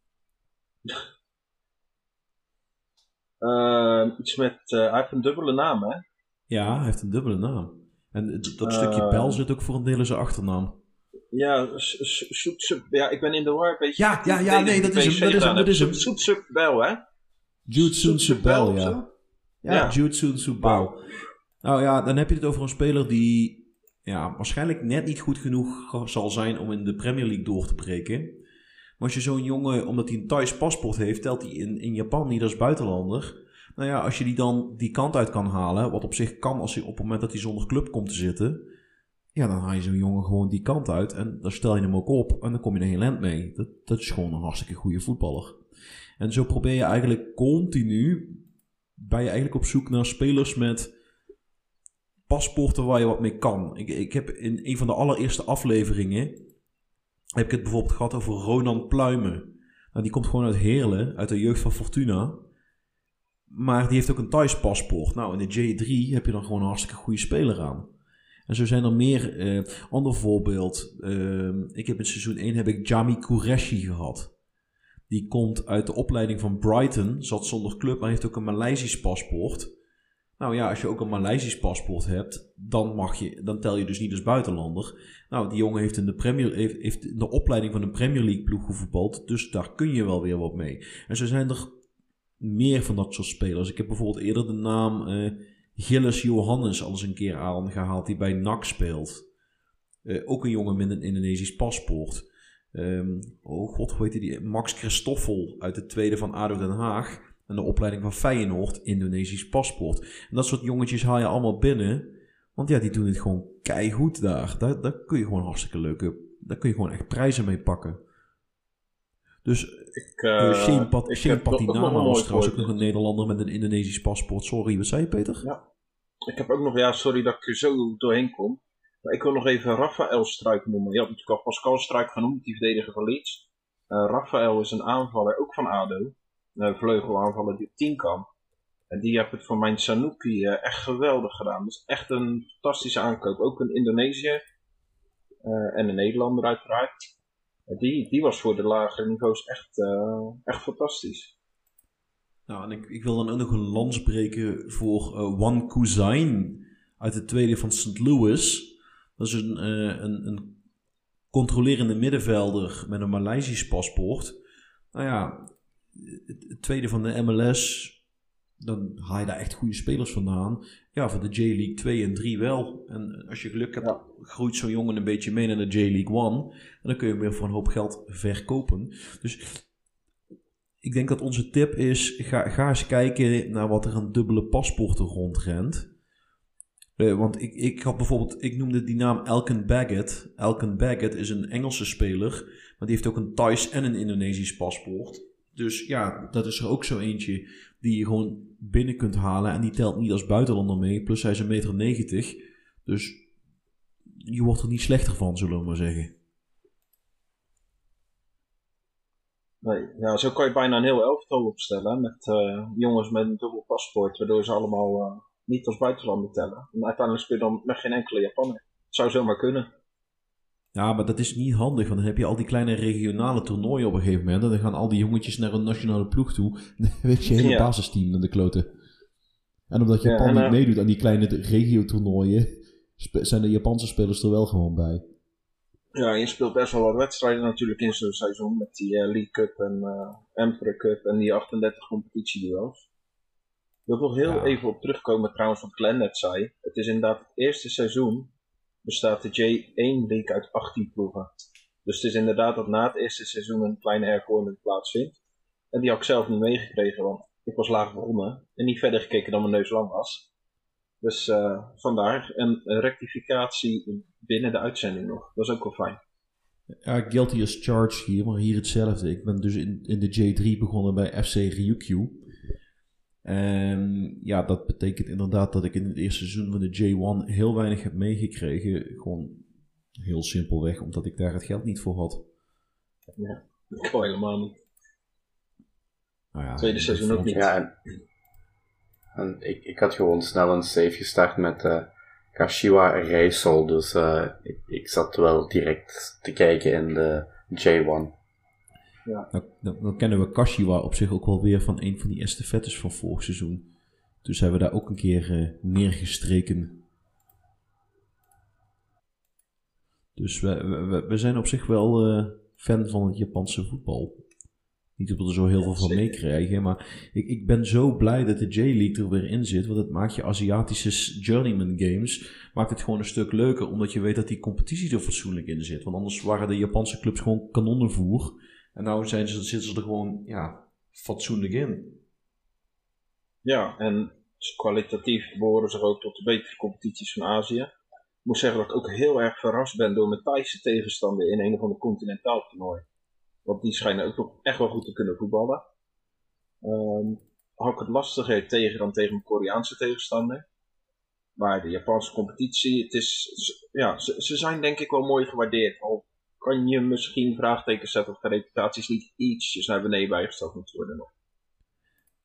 Uh, iets met... Uh, hij heeft een dubbele naam, hè? Ja, hij heeft een dubbele naam. En dat Uh, stukje Bel zit ook voor een deel in zijn achternaam. Ja, Soetsup... Ja, ik ben in de war. Weet je, Ja, ja, ja, nee, dat is hem. Dat is hem, dat is hem. Soetsup Bel, hè? Jude Soonsup Bel, ja. Ja, Ja. Jude Soonsup Bel. Nou ja, dan heb je het over een speler die ja, waarschijnlijk net niet goed genoeg zal zijn om in de Premier League door te breken. Maar als je zo'n jongen, omdat hij een Thais paspoort heeft, telt hij in, in Japan niet als buitenlander. Nou ja, als je die dan die kant uit kan halen, wat op zich kan als hij op het moment dat hij zonder club komt te zitten, ja, dan haal je zo'n jongen gewoon die kant uit en dan stel je hem ook op en dan kom je er geen land mee. Dat, dat is gewoon een hartstikke goede voetballer. En zo probeer je eigenlijk continu, ben je eigenlijk op zoek naar spelers met paspoorten waar je wat mee kan. Ik, ik heb in een van de allereerste afleveringen, heb ik het bijvoorbeeld gehad over Ronan Pluimen. Nou, die komt gewoon uit Heerlen, uit de jeugd van Fortuna. maar die heeft ook een Thais paspoort. Nou, in de J drie heb je dan gewoon een hartstikke goede speler aan. En zo zijn er meer. Uh, ander voorbeeld. Uh, ik heb in seizoen één heb ik Jami Qureshi gehad. Die komt uit de opleiding van Brighton. Zat zonder club, maar heeft ook een Maleisisch paspoort. Nou ja, als je ook een Maleisisch paspoort hebt, dan, mag je, dan tel je dus niet als buitenlander. Nou, die jongen heeft in de, Premier, heeft, heeft in de opleiding van een Premier League ploeg gevoetbald. Dus daar kun je wel weer wat mee. En zo zijn er meer van dat soort spelers. Ik heb bijvoorbeeld eerder de naam uh, Gilles Johannes al eens een keer aangehaald, die bij N A C speelt. Uh, ook een jongen met een Indonesisch paspoort. Um, oh god, hoe heet die? Max Christoffel uit de tweede van A D O Den Haag. En de opleiding van Feyenoord, Indonesisch paspoort. En dat soort jongetjes haal je allemaal binnen. Want ja, die doen het gewoon keigoed daar. Daar, daar kun je gewoon hartstikke leuke... Daar kun je gewoon echt prijzen mee pakken. Dus ik, uh, uh, Shane, Pat, Shane heb Patinama was trouwens ook nog een Nederlander met een Indonesisch paspoort. Sorry, wat zei je, Peter? Ja. Ik heb ook nog... Ja, sorry dat ik er zo doorheen kom. Maar ik wil nog even Rafael Struik noemen. Je had natuurlijk al Pascal Struik genoemd, die verdediger van Leeds. Uh, Rafael is een aanvaller, ook van A D O. Een vleugelaanvaller die op tien kan. En die heeft het voor mijn Sanuki uh, echt geweldig gedaan. Dus echt een fantastische aankoop. Ook een Indonesiër. Uh, en een Nederlander uiteraard. Uh, die, die was voor de lagere niveaus echt, uh, echt fantastisch. Nou, en ik, ik wil dan ook nog een lans breken voor uh, Wan Kuzain uit de tweede van Saint Louis. Dat is een, uh, een, een controlerende middenvelder met een Maleisisch paspoort. Nou ja, het tweede van de M L S, dan haal je daar echt goede spelers vandaan. Ja, voor de J-League twee en drie wel. En als je geluk hebt, ja. groeit zo'n jongen een beetje mee naar de J-League one. En dan kun je hem weer voor een hoop geld verkopen. Dus ik denk dat onze tip is, ga, ga eens kijken naar wat er aan dubbele paspoorten rondrent. Uh, want ik, ik had bijvoorbeeld, ik noemde die naam Elkan Baggett. Elkan Baggett is een Engelse speler, maar die heeft ook een Thais en een Indonesisch paspoort. Dus ja, dat is er ook zo eentje die je gewoon binnen kunt halen. En die telt niet als buitenlander mee. Plus hij is een meter negentig. Dus je wordt er niet slechter van, zullen we maar zeggen. Nee, ja, zo kan je bijna een heel elftal opstellen. Met uh, jongens met een dubbel paspoort. Waardoor ze allemaal uh, niet als buitenlander tellen. En uiteindelijk speel je dan met geen enkele Japaner. Het zou zomaar kunnen. Ja, maar dat is niet handig, want dan heb je al die kleine regionale toernooien op een gegeven moment. En dan gaan al die jongetjes naar een nationale ploeg toe. Dan weet je hele ja. basisteam aan de kloten. En omdat Japan ja, en, uh, niet meedoet aan die kleine regio-toernooien, spe- zijn de Japanse spelers er wel gewoon bij. Ja, je speelt best wel wat wedstrijden natuurlijk in zo'n seizoen. Met die uh, League Cup en uh, Emperor Cup en die achtendertig competitieduels. Ik wil nog heel ja. even op terugkomen trouwens wat Glenn net zei. Het is inderdaad het eerste seizoen bestaat de J één League uit achttien ploegen. Dus het is inderdaad dat na het eerste seizoen een kleine hervorming plaatsvindt. En die had ik zelf niet meegekregen, want ik was laag begonnen. En niet verder gekeken dan mijn neus lang was. Dus uh, vandaar een, een rectificatie binnen de uitzending nog. Dat is ook wel fijn. Ja, guilty as charged hier, maar hier hetzelfde. Ik ben dus in, in de J drie begonnen bij F C Ryukyu. En ja, dat betekent inderdaad dat ik in het eerste seizoen van de J één heel weinig heb meegekregen. Gewoon heel simpelweg, omdat ik daar het geld niet voor had. Ja, ik wel helemaal niet. Nou ja, tweede seizoen ook niet. Ja, en, en ik, ik had gewoon snel een save gestart met uh, Kashiwa Reysol. Dus uh, ik, ik zat wel direct te kijken in de J één. Ja. Nou, dan, dan kennen we Kashiwa op zich ook wel weer van een van die estafettes van vorig seizoen. Dus hebben we daar ook een keer uh, neergestreken. Dus we, we, we zijn op zich wel uh, fan van het Japanse voetbal. Niet dat we er zo heel veel van meekrijgen, maar ik, ik ben zo blij dat de J-League er weer in zit. Want het maakt je Aziatische journeyman games, maakt het gewoon een stuk leuker. Omdat je weet dat die competitie er fatsoenlijk in zit. Want anders waren de Japanse clubs gewoon kanonnenvoer. En nou zijn ze, zitten ze er gewoon ja, fatsoenlijk in. Ja, en kwalitatief behoren ze ook tot de betere competities van Azië. Ik moet zeggen dat ik ook heel erg verrast ben door mijn Thaise tegenstander in een of ander continentaal toernooi. Want die schijnen ook nog echt wel goed te kunnen voetballen. Um, had ik het lastiger tegen dan tegen mijn Koreaanse tegenstander. Maar de Japanse competitie, het is, ja, ze, ze zijn denk ik wel mooi gewaardeerd. Al kan je misschien vraagtekens zetten of de reputaties niet ietsjes naar beneden bijgesteld moeten worden nog.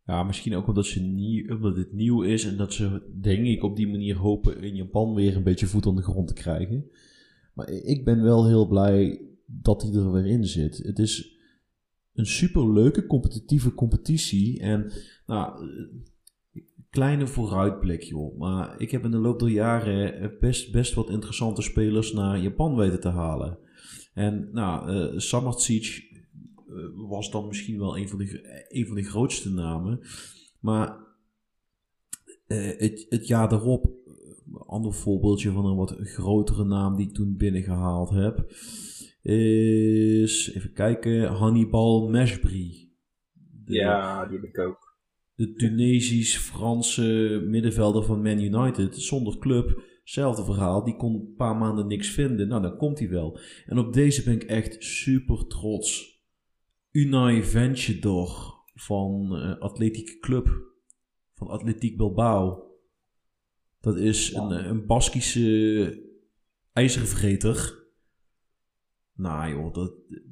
Ja, misschien ook omdat, ze nieuw, omdat het nieuw is en dat ze, denk ik, op die manier hopen in Japan weer een beetje voet aan de grond te krijgen. Maar ik ben wel heel blij dat hij er weer in zit. Het is een superleuke competitieve competitie en nou, kleine vooruitblik joh. Maar ik heb in de loop der jaren best, best wat interessante spelers naar Japan weten te halen. En nou, uh, Samardzic uh, was dan misschien wel een van de, een van de grootste namen. Maar uh, het, het jaar daarop, een ander voorbeeldje van een wat grotere naam die ik toen binnengehaald heb, is, even kijken, Hannibal Mejbri. De, ja, die heb ik ook. De Tunesisch-Franse middenvelder van Man United, zonder club, hetzelfde verhaal, die kon een paar maanden niks vinden. Nou, dan komt hij wel. En op deze ben ik echt super trots. Unai Vencedor van uh, Atletiek Club, van Atletiek Bilbao. Dat is een, een Baskische ijzervreter. Nou joh, dat,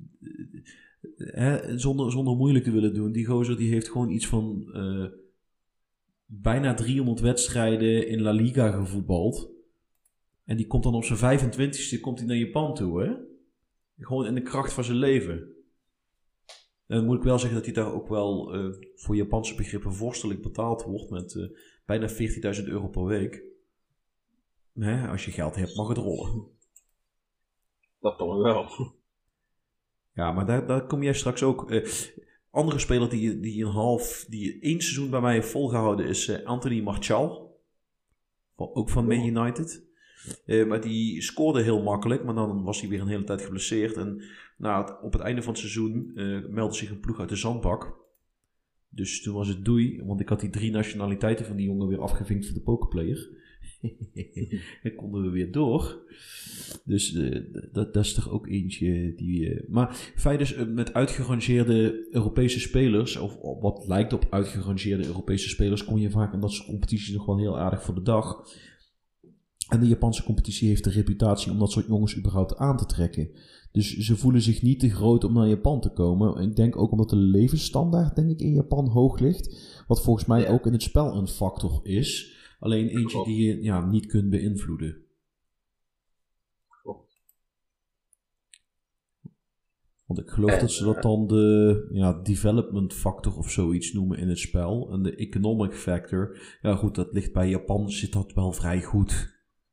hè, zonder, zonder moeilijk te willen doen. Die gozer die heeft gewoon iets van uh, bijna driehonderd wedstrijden in La Liga gevoetbald. En die komt dan op zijn vijfentwintigste komt hij naar Japan toe, hè? Gewoon in de kracht van zijn leven. En dan moet ik wel zeggen dat hij daar ook wel uh, voor Japanse begrippen vorstelijk betaald wordt met uh, bijna veertienduizend euro per week. Hè, als je geld hebt, mag het rollen. Dat toch wel. Ja, maar daar, daar kom jij straks ook. Uh, andere speler die, die een half, die één seizoen bij mij heeft volgehouden is uh, Anthony Martial. Ook van Man United. Uh, maar die scoorde heel makkelijk, maar dan was hij weer een hele tijd geblesseerd. En nou, op het einde van het seizoen uh, meldde zich een ploeg uit de zandbak. Dus toen was het doei, want ik had die drie nationaliteiten van die jongen weer afgevinkt voor de pokerplayer. En konden we weer door. Dus uh, dat, dat is toch ook eentje die... Uh, maar feit is, uh, met uitgerangeerde Europese spelers, of, of wat lijkt op uitgerangeerde Europese spelers, kom je vaak in dat soort competities nog wel heel aardig voor de dag. En de Japanse competitie heeft de reputatie om dat soort jongens überhaupt aan te trekken. Dus ze voelen zich niet te groot om naar Japan te komen. Ik denk ook omdat de levensstandaard, denk ik, in Japan hoog ligt. Wat volgens mij ook in het spel een factor is. Alleen eentje die je ja, niet kunt beïnvloeden. Want ik geloof en, dat ze dat dan de ja, development factor of zoiets noemen in het spel. En de economic factor. Ja goed, dat ligt bij Japan, zit dat wel vrij goed.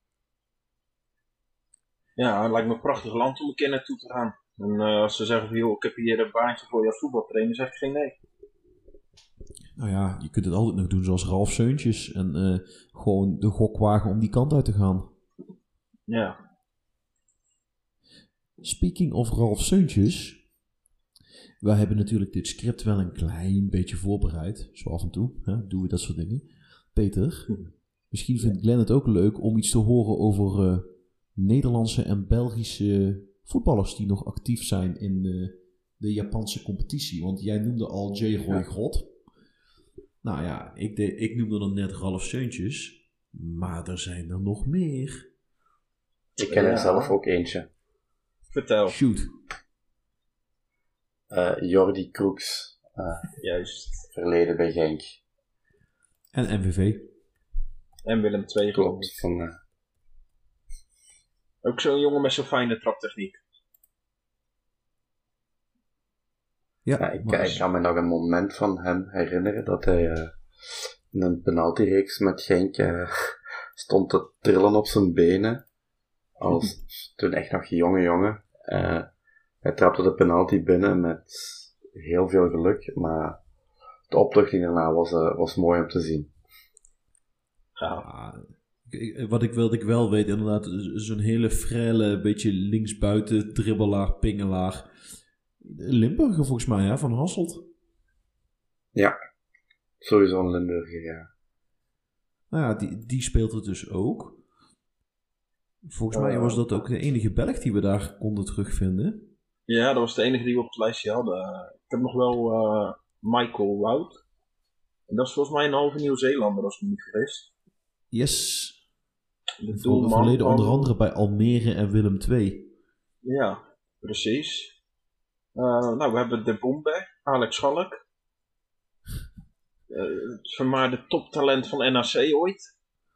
Ja, het lijkt me een prachtig land om een keer naartoe te gaan. En uh, als ze zeggen, joh, ik heb hier een baantje voor je als voetbaltrainer, zeg ik geen nee. Nou ja, je kunt het altijd nog doen zoals Ralf Seuntjes. En uh, gewoon de gok wagen om die kant uit te gaan. Ja. Speaking of Ralf Seuntjes. Wij hebben natuurlijk dit script wel een klein beetje voorbereid. Zo af en toe hè, doen we dat soort dingen. Peter, hm. misschien vindt Glenn het ook leuk om iets te horen over uh, Nederlandse en Belgische voetballers die nog actief zijn in uh, de Japanse competitie. Want jij noemde al J. Roy ja. Grot. Nou ja, ik, de, ik noemde dan net Ralf Seuntjes. Maar er zijn er nog meer. Ik ken er ja. zelf ook eentje. Vertel. Shoot. Uh, Jordi Kroeks. Uh, Juist. Verleden bij Genk. En M V V. En Willem twee. Klopt. Van, uh... Ook zo'n jongen met zo'n fijne traptechniek. Ja, ja ik, ik kan me nog een moment van hem herinneren dat hij uh, in een penaltyreeks met Genk uh, stond te trillen op zijn benen. Als toen echt nog jonge jongen. Uh, hij trapte de penalty binnen met heel veel geluk, maar de opluchting daarna was, uh, was mooi om te zien. Ja. Wat ik, wat ik wel weet, inderdaad, zo'n hele frele, beetje linksbuiten, dribbelaar, pingelaar. Limburger volgens mij, hè, van Hasselt. Ja, sowieso een Limburger, ja. Nou ja, die, die speelt het dus ook. Volgens uh, mij was dat ook de enige Belg die we daar konden terugvinden. Ja, dat was de enige die we op het lijstje hadden. Ik heb nog wel uh, Michael Wout. En dat is volgens mij een halve Nieuw-Zeelander, als ik me niet vergis. Yes. De doelman verleden van... onder andere bij Almere en Willem twee. Ja, precies. Uh, nou, we hebben De Bombe, Alex Schalk. Uh, het vermaarde toptalent van N A C ooit.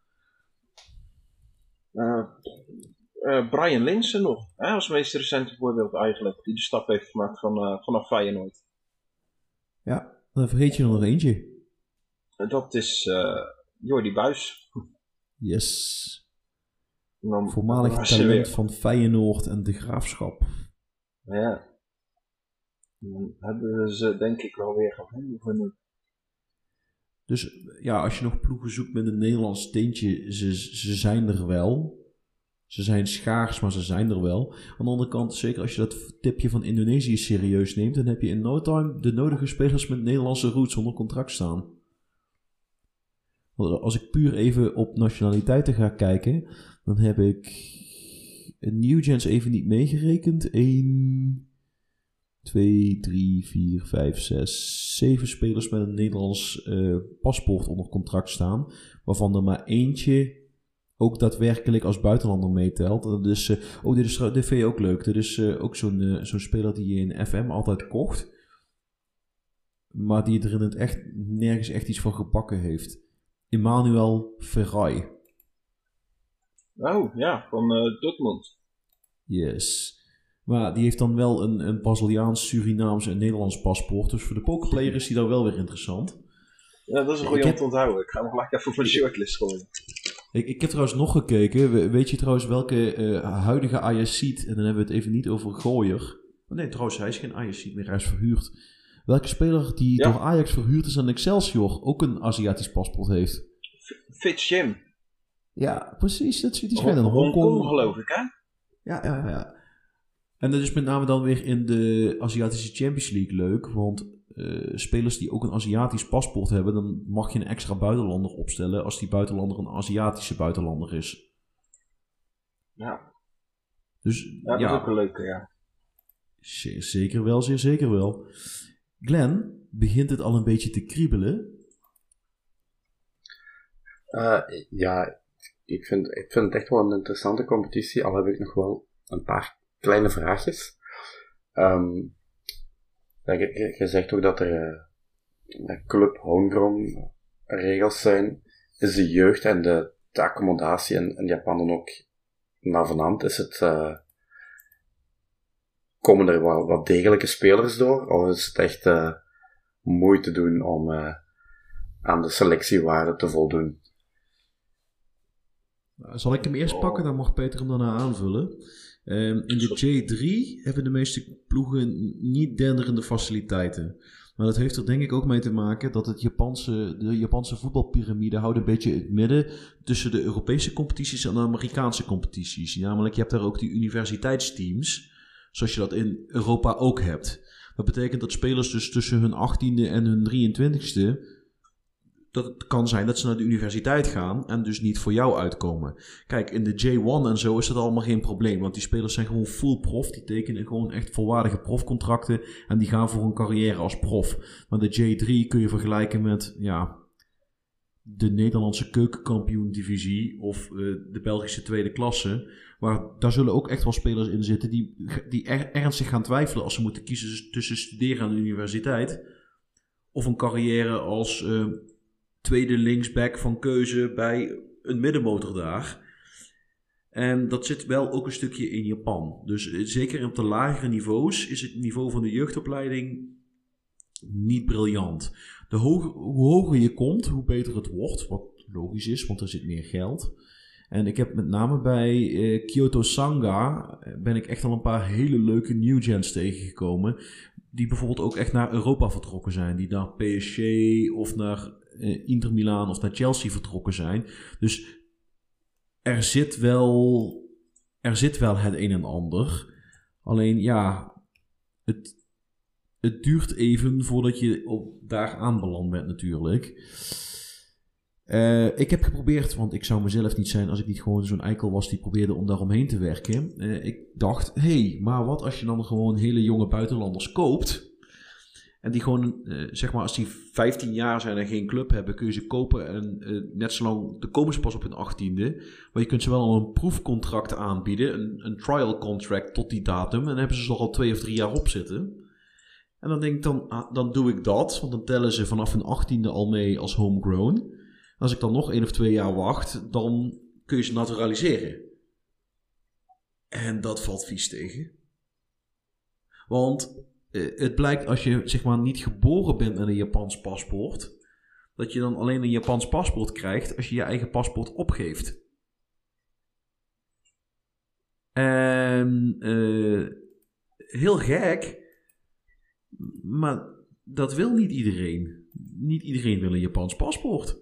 Uh, uh, Brian Linssen nog. Hè, als meest recente voorbeeld eigenlijk. Die de stap heeft gemaakt van, uh, vanaf Feyenoord. Ja, dan vergeet je er nog eentje. En dat is uh, Jordi Buijs. Yes. Dan, Voormalig dan talent weer... van Feyenoord en de Graafschap. Ja. Dan hebben we ze denk ik wel weer gevonden voor nu. Dus ja, als je nog ploegen zoekt met een Nederlands tintje, ze, ze zijn er wel. Ze zijn schaars, maar ze zijn er wel. Aan de andere kant, zeker als je dat tipje van Indonesië serieus neemt, dan heb je in no time de nodige spelers met Nederlandse roots onder contract staan. Als ik puur even op nationaliteiten ga kijken, dan heb ik Newgens even niet meegerekend. één, twee, drie, vier, vijf, zes, zeven spelers met een Nederlands uh, paspoort onder contract staan. Waarvan er maar eentje ook daadwerkelijk als buitenlander meetelt. Dus, uh, oh, dit, is, dit vind je ook leuk. Dit is uh, ook zo'n, uh, zo'n speler die je in F M altijd kocht. Maar die er in het echt nergens echt iets van gebakken heeft. Emmanuel Ferrari. Oh, ja, van uh, Dortmund. Yes. Maar die heeft dan wel een, een Braziliaans, Surinaams en Nederlands paspoort. Dus voor de pokerplayer is die dan wel weer interessant. Ja, dat is een goede om heb... te onthouden. Ik ga hem gelijk even voor de shortlist gooien. Ik, ik heb trouwens nog gekeken. Weet je trouwens welke uh, huidige Ajaxiet, en dan hebben we het even niet over Gooier. Oh nee, trouwens, hij is geen Ajaxiet meer, hij is verhuurd. Welke speler die ja. door Ajax verhuurd is aan Excelsior ook een Aziatisch paspoort heeft? Fitz Jim. Ja, precies. Dat, die schijnt in Hongkong. Hongkong geloof ik, hè? Ja, ja, ja. En dat is met name dan weer in de Aziatische Champions League leuk. Want uh, spelers die ook een Aziatisch paspoort hebben, dan mag je een extra buitenlander opstellen als die buitenlander een Aziatische buitenlander is. Ja. Dus, ja, dat ja, is ook een leuke, ja. Zeer zeker wel, zeer zeker wel. Glenn, begint het al een beetje te kriebelen? Uh, ja, ik vind, ik vind het echt wel een interessante competitie, al heb ik nog wel een paar kleine vraagjes. Um, ja, je, je zegt ook dat er uh, club homegrown regels zijn. Is de jeugd en de, de accommodatie in, in Japan dan ook navenant? Is het, uh, komen er wat, wat degelijke spelers door? Of is het echt uh, moeite doen om uh, aan de selectiewaarde te voldoen? Zal ik hem eerst pakken, dan mag Peter hem daarna aanvullen. Um, in de J drie hebben de meeste ploegen niet denderende faciliteiten. Maar dat heeft er denk ik ook mee te maken dat het Japanse, de Japanse voetbalpyramide houdt een beetje het midden tussen de Europese competities en de Amerikaanse competities. Namelijk, je hebt daar ook die universiteitsteams, zoals je dat in Europa ook hebt. Dat betekent dat spelers dus tussen hun achttiende en hun drieëntwintigste... dat het kan zijn dat ze naar de universiteit gaan en dus niet voor jou uitkomen. Kijk, in de J één en zo is dat allemaal geen probleem. Want die spelers zijn gewoon full prof. Die tekenen gewoon echt volwaardige profcontracten. En die gaan voor een carrière als prof. Maar de J drie kun je vergelijken met ja, de Nederlandse keukenkampioen-divisie of uh, de Belgische tweede klasse. Maar daar zullen ook echt wel spelers in zitten die, die er, ernstig gaan twijfelen als ze moeten kiezen tussen studeren aan de universiteit of een carrière als Uh, tweede linksback van keuze bij een middenmotor daar. En dat zit wel ook een stukje in Japan. Dus zeker op de lagere niveaus is het niveau van de jeugdopleiding niet briljant. De hoger, hoe hoger je komt, hoe beter het wordt. Wat logisch is, want er zit meer geld. En ik heb met name bij uh, Kyoto Sanga ben ik echt al een paar hele leuke newgens tegengekomen. Die bijvoorbeeld ook echt naar Europa vertrokken zijn. Die naar P S G of naar Uh, Inter Milaan of naar Chelsea vertrokken zijn. Dus er zit wel er zit wel het een en ander. Alleen ja, het, het duurt even voordat je op, daar aanbeland bent natuurlijk. Uh, ik heb geprobeerd, want ik zou mezelf niet zijn als ik niet gewoon zo'n eikel was die probeerde om daaromheen te werken. Uh, ik dacht, hé, hey, maar wat als je dan gewoon hele jonge buitenlanders koopt? En die gewoon, uh, zeg maar, als die vijftien jaar zijn en geen club hebben, kun je ze kopen. En uh, net zolang, dan komen ze pas op hun achttiende. Maar je kunt ze wel al een proefcontract aanbieden. Een, een trial contract tot die datum. En dan hebben ze er al twee of drie jaar op zitten. En dan denk ik dan, ah, dan doe ik dat. Want dan tellen ze vanaf hun achttiende al mee als homegrown. Als ik dan nog één of twee jaar wacht, dan kun je ze naturaliseren. En dat valt vies tegen. Want uh, het blijkt als je zeg maar niet geboren bent met een Japans paspoort, dat je dan alleen een Japans paspoort krijgt als je je eigen paspoort opgeeft. En uh, heel gek, maar dat wil niet iedereen. Niet iedereen wil een Japans paspoort.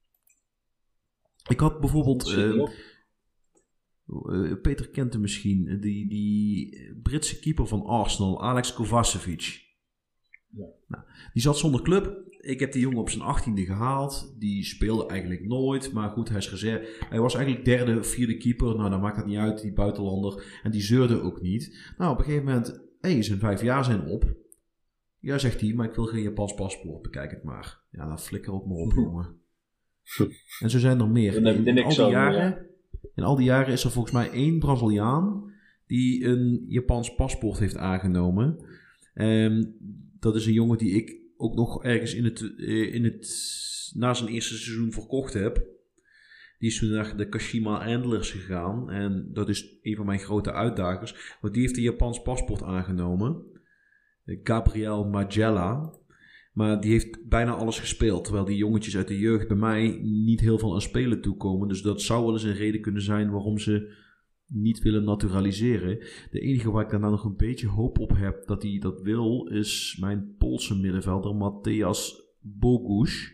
Ik had bijvoorbeeld... Uh, uh, Peter kent hem misschien. Die, die Britse keeper van Arsenal, Alex Kovacevic. Ja. Nou, die zat zonder club. Ik heb die jongen op zijn achttiende gehaald. Die speelde eigenlijk nooit. Maar goed, hij is reserve. Hij was eigenlijk derde, vierde keeper. Nou, dan maakt het niet uit, die buitenlander. En die zeurde ook niet. Nou, op een gegeven moment... Hé, hey, zijn vijf jaar zijn op. Ja, zegt hij, maar ik wil geen Japans paspoort. Bekijk het maar. Ja, dan flikker ook maar op, jongen. En zo zijn er meer. In, in, in, al die jaren, in al die jaren is er volgens mij één Braziliaan die een Japans paspoort heeft aangenomen. Um, dat is een jongen die ik ook nog ergens in het, in het, na zijn eerste seizoen verkocht heb. Die is toen naar de Kashima Antlers gegaan. En dat is een van mijn grote uitdagers. Want die heeft een Japans paspoort aangenomen. Gabriel Magella. Maar die heeft bijna alles gespeeld. Terwijl die jongetjes uit de jeugd bij mij niet heel veel aan spelen toekomen. Dus dat zou wel eens een reden kunnen zijn waarom ze niet willen naturaliseren. De enige waar ik daarna nog een beetje hoop op heb dat hij dat wil, is mijn Poolse middenvelder Mateusz Bogusz.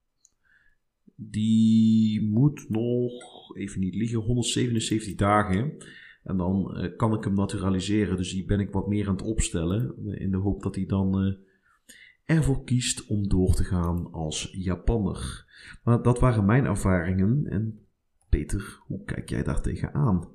Die moet nog, even niet liegen, honderdzevenenzeventig dagen. En dan uh, kan ik hem naturaliseren. Dus die ben ik wat meer aan het opstellen. In de hoop dat hij dan uh, ervoor kiest om door te gaan als Japanner. Maar dat waren mijn ervaringen. En Peter, hoe kijk jij daar tegenaan?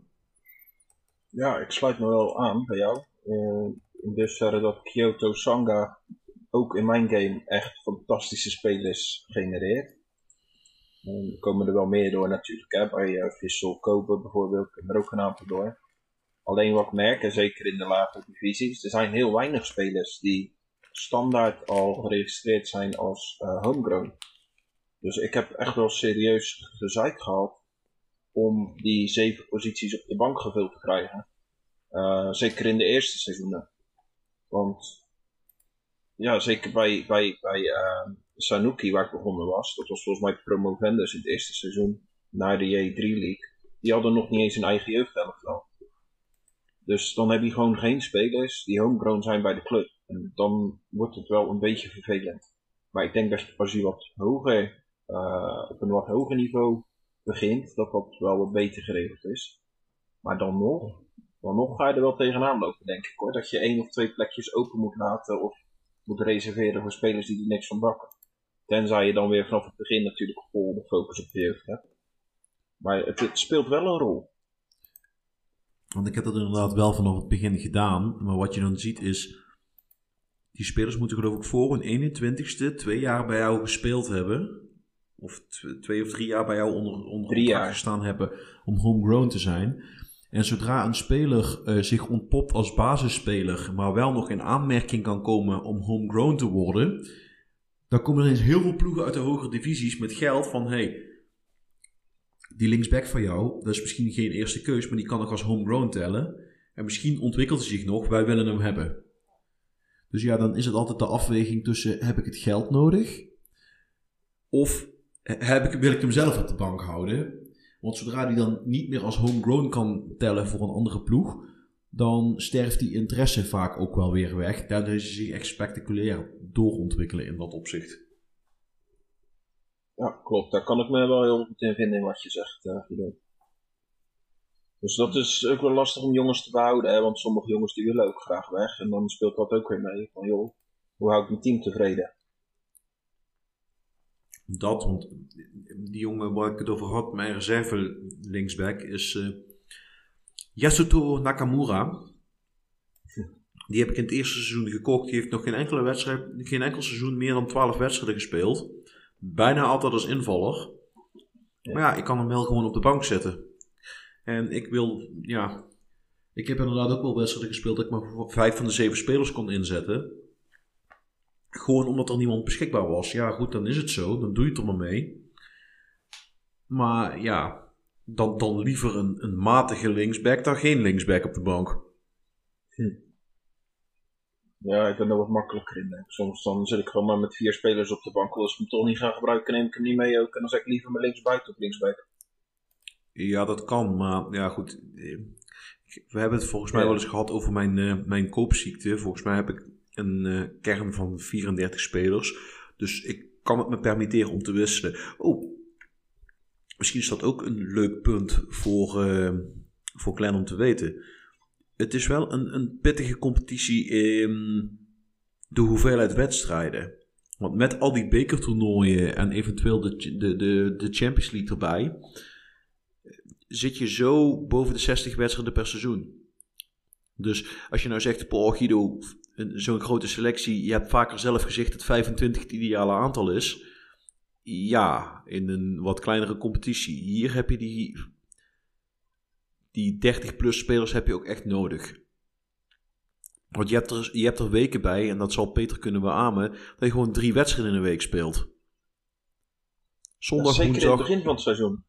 Ja, ik sluit me wel aan bij jou. Uh, in dusverre dat Kyoto Sanga ook in mijn game echt fantastische spelers genereert. Uh, er komen er wel meer door natuurlijk, hè. Bij uh, Vissel Kobe bijvoorbeeld, komen er ook een aantal door. Alleen wat ik merk, en zeker in de lagere divisies, er zijn heel weinig spelers die standaard al geregistreerd zijn als uh, homegrown. Dus ik heb echt wel serieus gezeik gehad om die zeven posities op de bank gevuld te krijgen. Uh, zeker in de eerste seizoenen. Want ja, zeker bij, bij, bij uh, Sanuki waar ik begonnen was, dat was volgens mij promovendus in het eerste seizoen naar de J drie League. Die hadden nog niet eens een eigen jeugdelftal. Dus dan heb je gewoon geen spelers die homegrown zijn bij de club. En dan wordt het wel een beetje vervelend. Maar ik denk dat als je wat hoger, uh, op een wat hoger niveau begint, dat dat wel wat beter geregeld is. Maar dan nog, dan nog ga je er wel tegenaan lopen, denk ik hoor. Dat je één of twee plekjes open moet laten of moet reserveren voor spelers die er niks van bakken. Tenzij je dan weer vanaf het begin natuurlijk vol de focus op de jeugd hebt. Maar het, het speelt wel een rol. Want ik heb dat inderdaad wel vanaf het begin gedaan. Maar wat je dan ziet is, die spelers moeten geloof ik voor hun eenentwintigste twee jaar bij jou gespeeld hebben. Of t- twee of drie jaar bij jou onder, onder drie contract jaar gestaan hebben om homegrown te zijn. En zodra een speler uh, zich ontpopt als basisspeler, maar wel nog in aanmerking kan komen om homegrown te worden, dan komen er ineens heel veel ploegen uit de hogere divisies met geld van, hey, die linksback van jou, dat is misschien geen eerste keus, maar die kan nog als homegrown tellen. En misschien ontwikkelt hij zich nog, wij willen hem hebben. Dus ja, dan is het altijd de afweging tussen, heb ik het geld nodig? Of heb ik, wil ik hem zelf op de bank houden? Want zodra hij dan niet meer als homegrown kan tellen voor een andere ploeg, dan sterft die interesse vaak ook wel weer weg. Daardoor is hij zich echt spectaculair doorontwikkelen in dat opzicht. Ja, klopt. Daar kan ik me wel heel goed in vinden in wat je zegt, uh, Dus dat is ook wel lastig om jongens te behouden, hè? Want sommige jongens die willen ook graag weg. En dan speelt dat ook weer mee. Van joh, hoe hou ik mijn team tevreden? Dat, want die jongen waar ik het over had, mijn reserve linksback, is uh, Yasuto Nakamura. Die heb ik in het eerste seizoen gekocht. Die heeft nog geen enkele wedstrijd, geen enkel seizoen meer dan twaalf wedstrijden gespeeld. Bijna altijd als invaller. Maar ja, ik kan hem wel gewoon op de bank zetten. En ik wil, ja... Ik heb inderdaad ook wel wedstrijden gespeeld dat ik maar vijf van de zeven spelers kon inzetten. Gewoon omdat er niemand beschikbaar was. Ja goed, dan is het zo. Dan doe je het er maar mee. Maar ja, dan, dan liever een, een matige linksback dan geen linksback op de bank. Hm. Ja, ik ben er wat makkelijker in. Hè. Soms dan zit ik gewoon maar met vier spelers op de bank. Als ik hem toch niet ga gebruiken, neem ik hem niet mee ook. En dan zeg ik liever mijn linksbuiten op linksback. Ja, dat kan. Maar ja goed. We hebben het volgens mij ja. wel eens gehad over mijn, uh, mijn koopziekte. Volgens mij heb ik een uh, kern van vierendertig spelers. Dus ik kan het me permitteren om te wisselen. Oh, misschien is dat ook een leuk punt voor, uh, voor Glenn om te weten. Het is wel een, een pittige competitie in de hoeveelheid wedstrijden. Want met al die bekertoernooien en eventueel de, de, de, de Champions League erbij, zit je zo boven de zestig wedstrijden per seizoen. Dus als je nou zegt, Paul Guido, zo'n grote selectie, je hebt vaker zelf gezegd dat vijfentwintig het ideale aantal is. Ja, in een wat kleinere competitie. Hier heb je die, die dertig plus spelers heb je ook echt nodig. Want je hebt, er, je hebt er weken bij, en dat zal Peter kunnen beamen, dat je gewoon drie wedstrijden in een week speelt. Zondag, zeker woensdag. in het begin van het seizoen.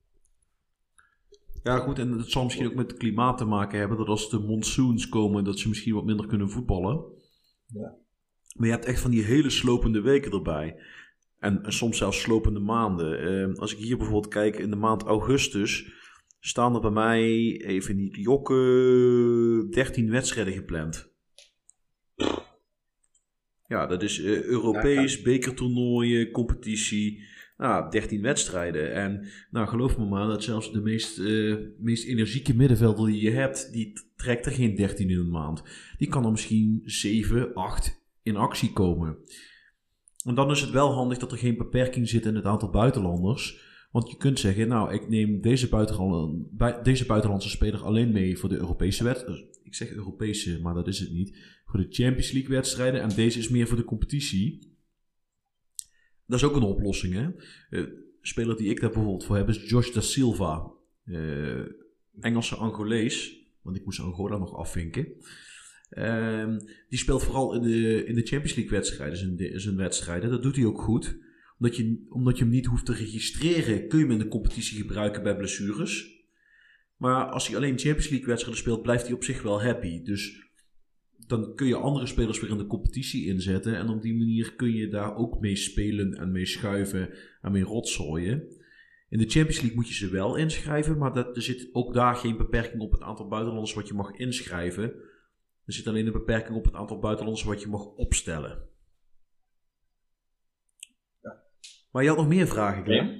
Ja goed, en dat zal misschien ook met het klimaat te maken hebben, dat als de monsoons komen, dat ze misschien wat minder kunnen voetballen. Ja. Maar je hebt echt van die hele slopende weken erbij. En, en soms zelfs slopende maanden. Uh, als ik hier bijvoorbeeld kijk, in de maand augustus staan er bij mij, even niet jokken, dertien wedstrijden gepland. Ja, dat is uh, Europees, bekertoernooien, competitie. Nou, dertien wedstrijden. En nou, geloof me maar dat zelfs de meest, uh, meest energieke middenvelder die je hebt, die trekt er geen dertien in een maand. Die kan er misschien zeven, acht in actie komen. En dan is het wel handig dat er geen beperking zit in het aantal buitenlanders. Want je kunt zeggen, nou, ik neem deze, buitenland, deze buitenlandse speler alleen mee voor de Europese wedstrijden. Ik zeg Europese, maar dat is het niet. Voor de Champions League wedstrijden. En deze is meer voor de competitie. Dat is ook een oplossing, hè. Uh, speler die ik daar bijvoorbeeld voor heb is Josh da Silva. Uh, Engelse Angolees. Want ik moest Angola nog afvinken. Uh, die speelt vooral in de, in de Champions League wedstrijden, zijn, zijn wedstrijden. Dat doet hij ook goed. Omdat je, omdat je hem niet hoeft te registreren, kun je hem in de competitie gebruiken bij blessures. Maar als hij alleen Champions League wedstrijden speelt, blijft hij op zich wel happy. Dus dan kun je andere spelers weer in de competitie inzetten. En op die manier kun je daar ook mee spelen en mee schuiven en mee rotzooien. In de Champions League moet je ze wel inschrijven, maar dat, er zit ook daar geen beperking op het aantal buitenlanders wat je mag inschrijven. Er zit alleen een beperking op het aantal buitenlanders wat je mag opstellen. Ja. Maar je had nog meer vragen, Glenn?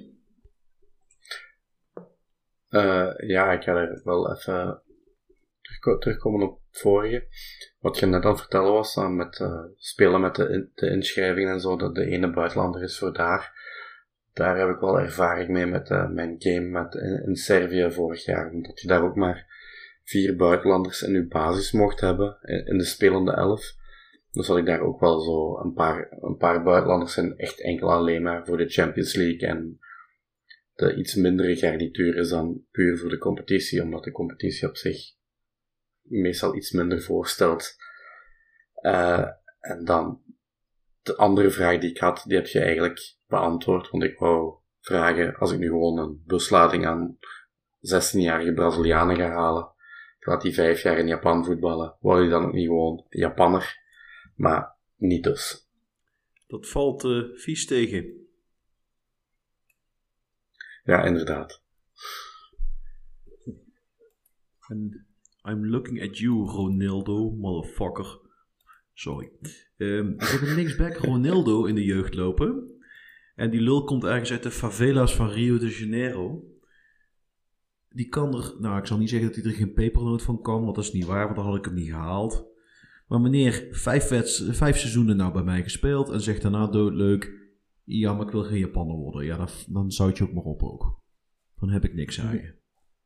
Uh, ja, ik ga er wel even terug, terugkomen op het vorige. Wat je net al vertellen was, uh, met uh, spelen met de, in, de inschrijvingen en zo, dat de ene buitenlander is voor daar. Daar heb ik wel ervaring mee met uh, mijn game met, in, in Servië vorig jaar, omdat je daar ook maar vier buitenlanders in uw basis mocht hebben, in, in de spelende elf. Dus had ik daar ook wel zo een paar, een paar buitenlanders in, echt enkel alleen maar voor de Champions League en de iets mindere garnituur is dan puur voor de competitie, omdat de competitie op zich meestal iets minder voorstelt. Uh, en dan de andere vraag die ik had, die heb je eigenlijk beantwoord, want ik wou vragen, als ik nu gewoon een buslading aan zestienjarige Brazilianen ga halen, ik laat die vijf jaar in Japan voetballen, word je dan ook niet gewoon Japanner? Maar niet dus. Dat valt uh, vies tegen. Ja, inderdaad. And I'm looking at you, Ronaldo, motherfucker. Sorry. Um, ik heb een linksback Ronaldo in de jeugd lopen. En die lul komt ergens uit de favelas van Rio de Janeiro. Die kan er, nou ik zal niet zeggen dat hij er geen pepernoot van kan, want dat is niet waar, want dan had ik hem niet gehaald. Maar meneer, vijf, wets, vijf seizoenen nou bij mij gespeeld en zegt daarna doodleuk, ja, maar ik wil geen Japaner worden. Ja, dan, dan zout je ook maar op ook. Dan heb ik niks aan je.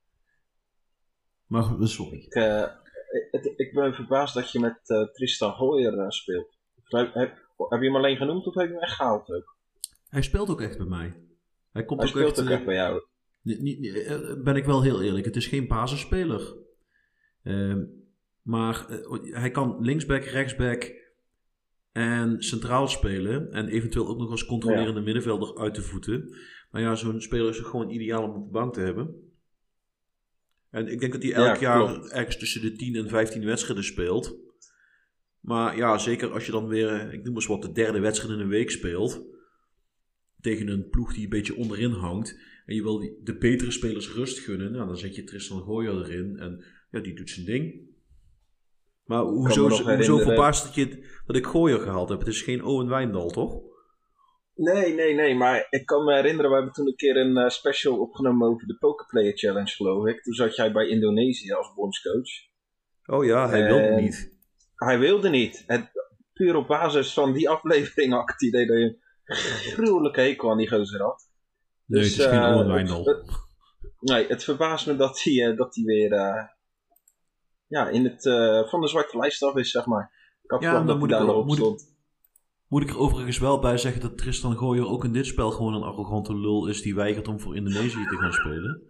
Maar sorry. Ik, uh, ik, ik ben verbaasd dat je met uh, Tristan Hooyer uh, speelt. Heb, heb, heb je hem alleen genoemd of heb je hem echt gehaald ook? Hij speelt ook echt bij mij. Hij, komt Hij ook speelt echt, ook uh, echt bij jou. Niet, niet, uh, ben ik wel heel eerlijk. Het is geen basisspeler. Uh, maar uh, hij kan linksback, rechtsback. en centraal spelen. En eventueel ook nog als controlerende Ja. middenvelder uit de voeten. Maar ja, zo'n speler is gewoon ideaal om op de bank te hebben. En ik denk dat hij elk Ja, jaar klopt. ergens tussen de tien en vijftien wedstrijden speelt. Maar ja, zeker als je dan weer, ik noem eens wat, de derde wedstrijd in een week speelt. Tegen een ploeg die een beetje onderin hangt. En je wil die, de betere spelers rust gunnen. Nou, dan zet je Tristan Gooijer erin. En ja, die doet zijn ding. Maar hoezo, me nog hoezo herinneren- verbaasd dat, je, dat ik Gooijer gehaald heb? Het is geen Owen Wijndal, toch? Nee, nee, nee, maar ik kan me herinneren, we hebben toen een keer een uh, special opgenomen over de Pokerplayer Challenge, geloof ik. Toen zat jij bij Indonesië als bondscoach. Oh ja, hij En- wilde niet. Hij wilde niet. En puur op basis van die aflevering had ik het idee dat je een gruwelijke hekel aan die gozer had. Nee, Dus, het is geen eh, Owen Wijndal. het- Nee, het verbaast me dat hij, uh, dat hij weer uh, ja, in het, uh, van de zwarte lijst af is, zeg maar. Ik had Ja, verwacht dan dat moet hij ik daar ook- nog op moet ik- stond. Moet ik er overigens wel bij zeggen dat Tristan Gooijer ook in dit spel gewoon een arrogante lul is die weigert om voor Indonesië te gaan spelen.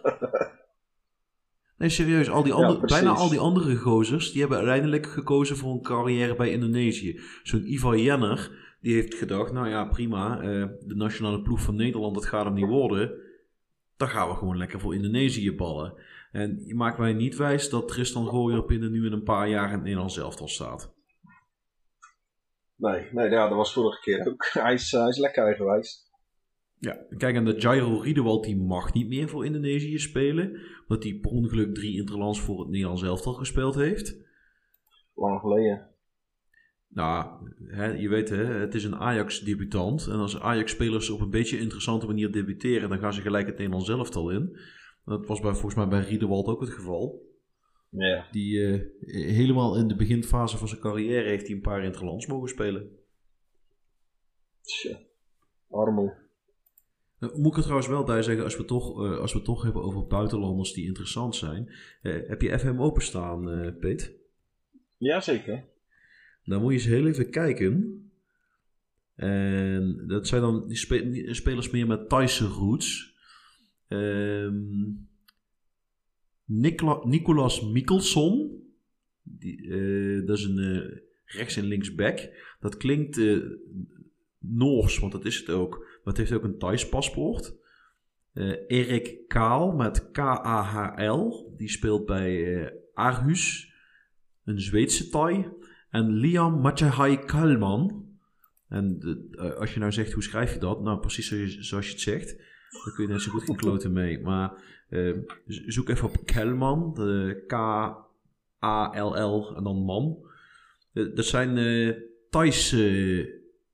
Nee, serieus, al die Ja, andere, precies. bijna al die andere gozers, die hebben uiteindelijk gekozen voor een carrière bij Indonesië. Zo'n Ivar Jenner, die heeft gedacht, nou ja, prima, eh, de nationale ploeg van Nederland, dat gaat hem niet worden. Dan gaan we gewoon lekker voor Indonesië ballen. En je maakt mij niet wijs dat Tristan Gooijer binnen nu in een paar jaar in het Nederlands elftal staat. Nee, nee ja, dat was vorige keer ook. Hij is, uh, hij is lekker eigenwijs. Ja, kijk, en de Jairo Riedewald die mag niet meer voor Indonesië spelen. Omdat hij per ongeluk drie interlands voor het Nederlands elftal gespeeld heeft. Lang geleden. Nou, hè, je weet hè, het is een Ajax-debutant. En als Ajax-spelers op een beetje interessante manier debuteren, dan gaan ze gelijk het Nederlands elftal in. Dat was bij, volgens mij bij Riedewald ook het geval. Ja. Die uh, helemaal in de beginfase van zijn carrière heeft hij een paar interlands mogen spelen. Tja. Armoe. Nou, moet ik er trouwens wel bij zeggen, als we toch, uh, als we het toch hebben over buitenlanders die interessant zijn. Uh, heb je F M openstaan, uh, Peet? Jazeker. Dan moet je eens heel even kijken. En dat zijn dan die spe- die spelers meer met Thaise roots. Um, Nikla- Nicolas Mikkelson. Die, uh, dat is een uh, rechts- en linksback. Dat klinkt uh, Noors, want dat is het ook. Maar het heeft ook een Thais paspoort. Uh, Erik Kaal met K A H L. Die speelt bij uh, Aarhus. Een Zweedse Thai. En Liam Machahai Kalman. En de, uh, als je nou zegt, hoe schrijf je dat? Nou, precies zoals je, zoals je het zegt. Daar kun je net zo goed geen kloten mee. Maar uh, zoek even op Kalman. K A L L en dan man. Uh, dat zijn uh, Thaise uh,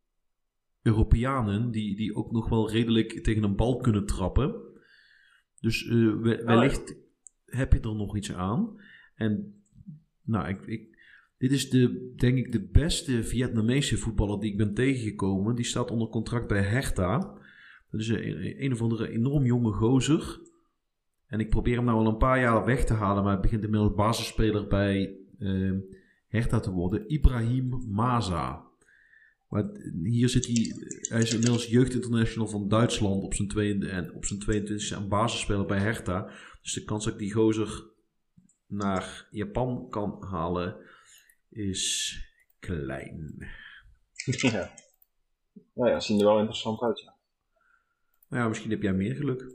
Europeanen die, die ook nog wel redelijk tegen een bal kunnen trappen. Dus uh, we, wellicht heb je er nog iets aan. En nou, ik... ik Dit is de, denk ik, de beste Vietnamese voetballer die ik ben tegengekomen. Die staat onder contract bij Hertha. Dat is een, een of andere enorm jonge gozer. En ik probeer hem nou al een paar jaar weg te halen. Maar hij begint inmiddels basisspeler bij uh, Hertha te worden. Ibrahim Maza. Maar hier zit hij... Hij is inmiddels jeugdinternational van Duitsland op zijn, twee, en op zijn tweeëntwintigste en basisspeler bij Hertha. Dus de kans dat ik die gozer naar Japan kan halen is klein. Ja. Nou ja, zien er wel interessant uit, ja. Nou ja, misschien heb jij meer geluk.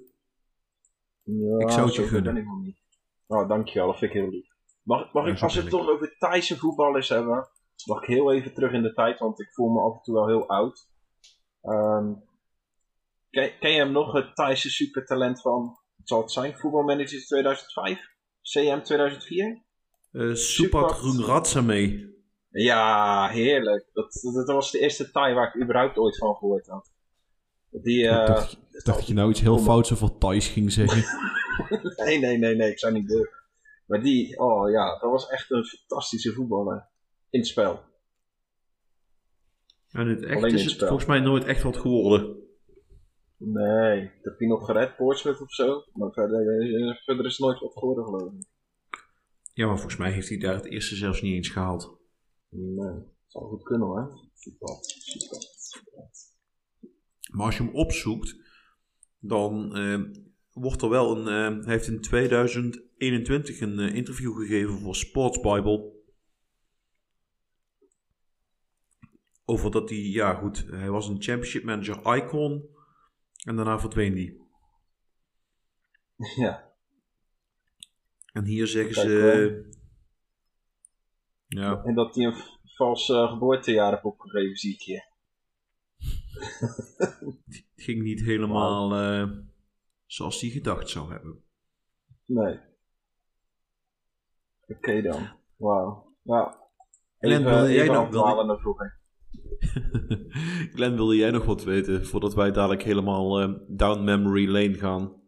Ja, Ik zou het je zo gunnen. ben ik nog niet. Nou, dankjewel, dat vind ik heel lief. Mag, mag Ja, ik, zo als we ben het ik. toch over Thaise voetballers hebben, mag ik heel even terug in de tijd, want ik voel me af en toe wel heel oud. Um, ken, ken je hem nog, het Thaise supertalent van, wat zal het zijn, voetbalmanager tweeduizend vijf? C M tweeduizend vier? Uh, Supat Supat. Runratsame. Ja, heerlijk. Dat, dat, dat was de eerste Thai waar ik überhaupt ooit van gehoord had. Die, uh, ik dacht, ik dacht dat je nou iets heel fouts over Thais ging zeggen. nee, nee, nee, nee, ik zou niet durven. Maar die, oh ja, dat was echt een fantastische voetballer. In het spel. En het echt Alleen in is het het spel. volgens mij nooit echt wat geworden. Nee, dat heb je nog gered, Portsmouth of zo. Maar verder, eh, verder is nooit wat geworden, geloof ik. Ja, maar volgens mij heeft hij daar het eerste zelfs niet eens gehaald. Nee, dat zou goed kunnen hoor. Super, super. Maar als je hem opzoekt, dan eh, wordt er wel een... eh, hij heeft in tweeduizend eenentwintig een eh, interview gegeven voor Sports Bible. over dat hij, ja goed, hij was een championship manager icon en daarna verdween hij. Ja. En hier zeggen Kijk, ze... Ja. En dat hij een v- vals uh, geboortejaar heeft opgegeven, zie ik hier. Het ging niet helemaal uh, zoals hij gedacht zou hebben. Nee. Oké okay dan. Wauw. Nou, Glenn, even, wilde jij even nog, afdwalen wilde... naar vroeger. Glenn, wilde jij nog wat weten voordat wij dadelijk helemaal uh, down memory lane gaan?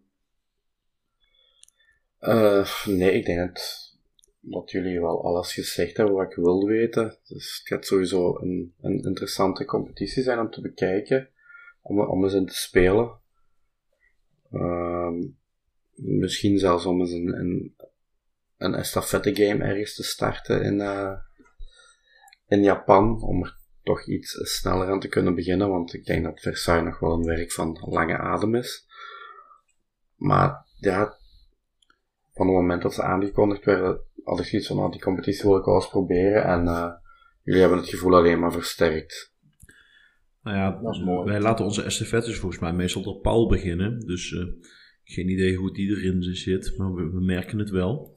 Uh, nee, ik denk dat, dat jullie wel alles gezegd hebben wat ik wil weten. Dus het gaat sowieso een, een interessante competitie zijn om te bekijken, om, om eens in te spelen. Uh, misschien zelfs om eens een, een, een estafette game ergens te starten in, uh, in Japan, om er toch iets sneller aan te kunnen beginnen, want ik denk dat Versailles nog wel een werk van lange adem is. Maar ja, van het moment dat ze aangekondigd werden, had ik zoiets van, nou, die competitie wil ik wel eens proberen. En uh, jullie hebben het gevoel alleen maar versterkt. Nou ja, dat is mooi. Wij laten onze estafettes volgens mij meestal door Paul beginnen. Dus uh, geen idee hoe die erin zit, maar we, we merken het wel.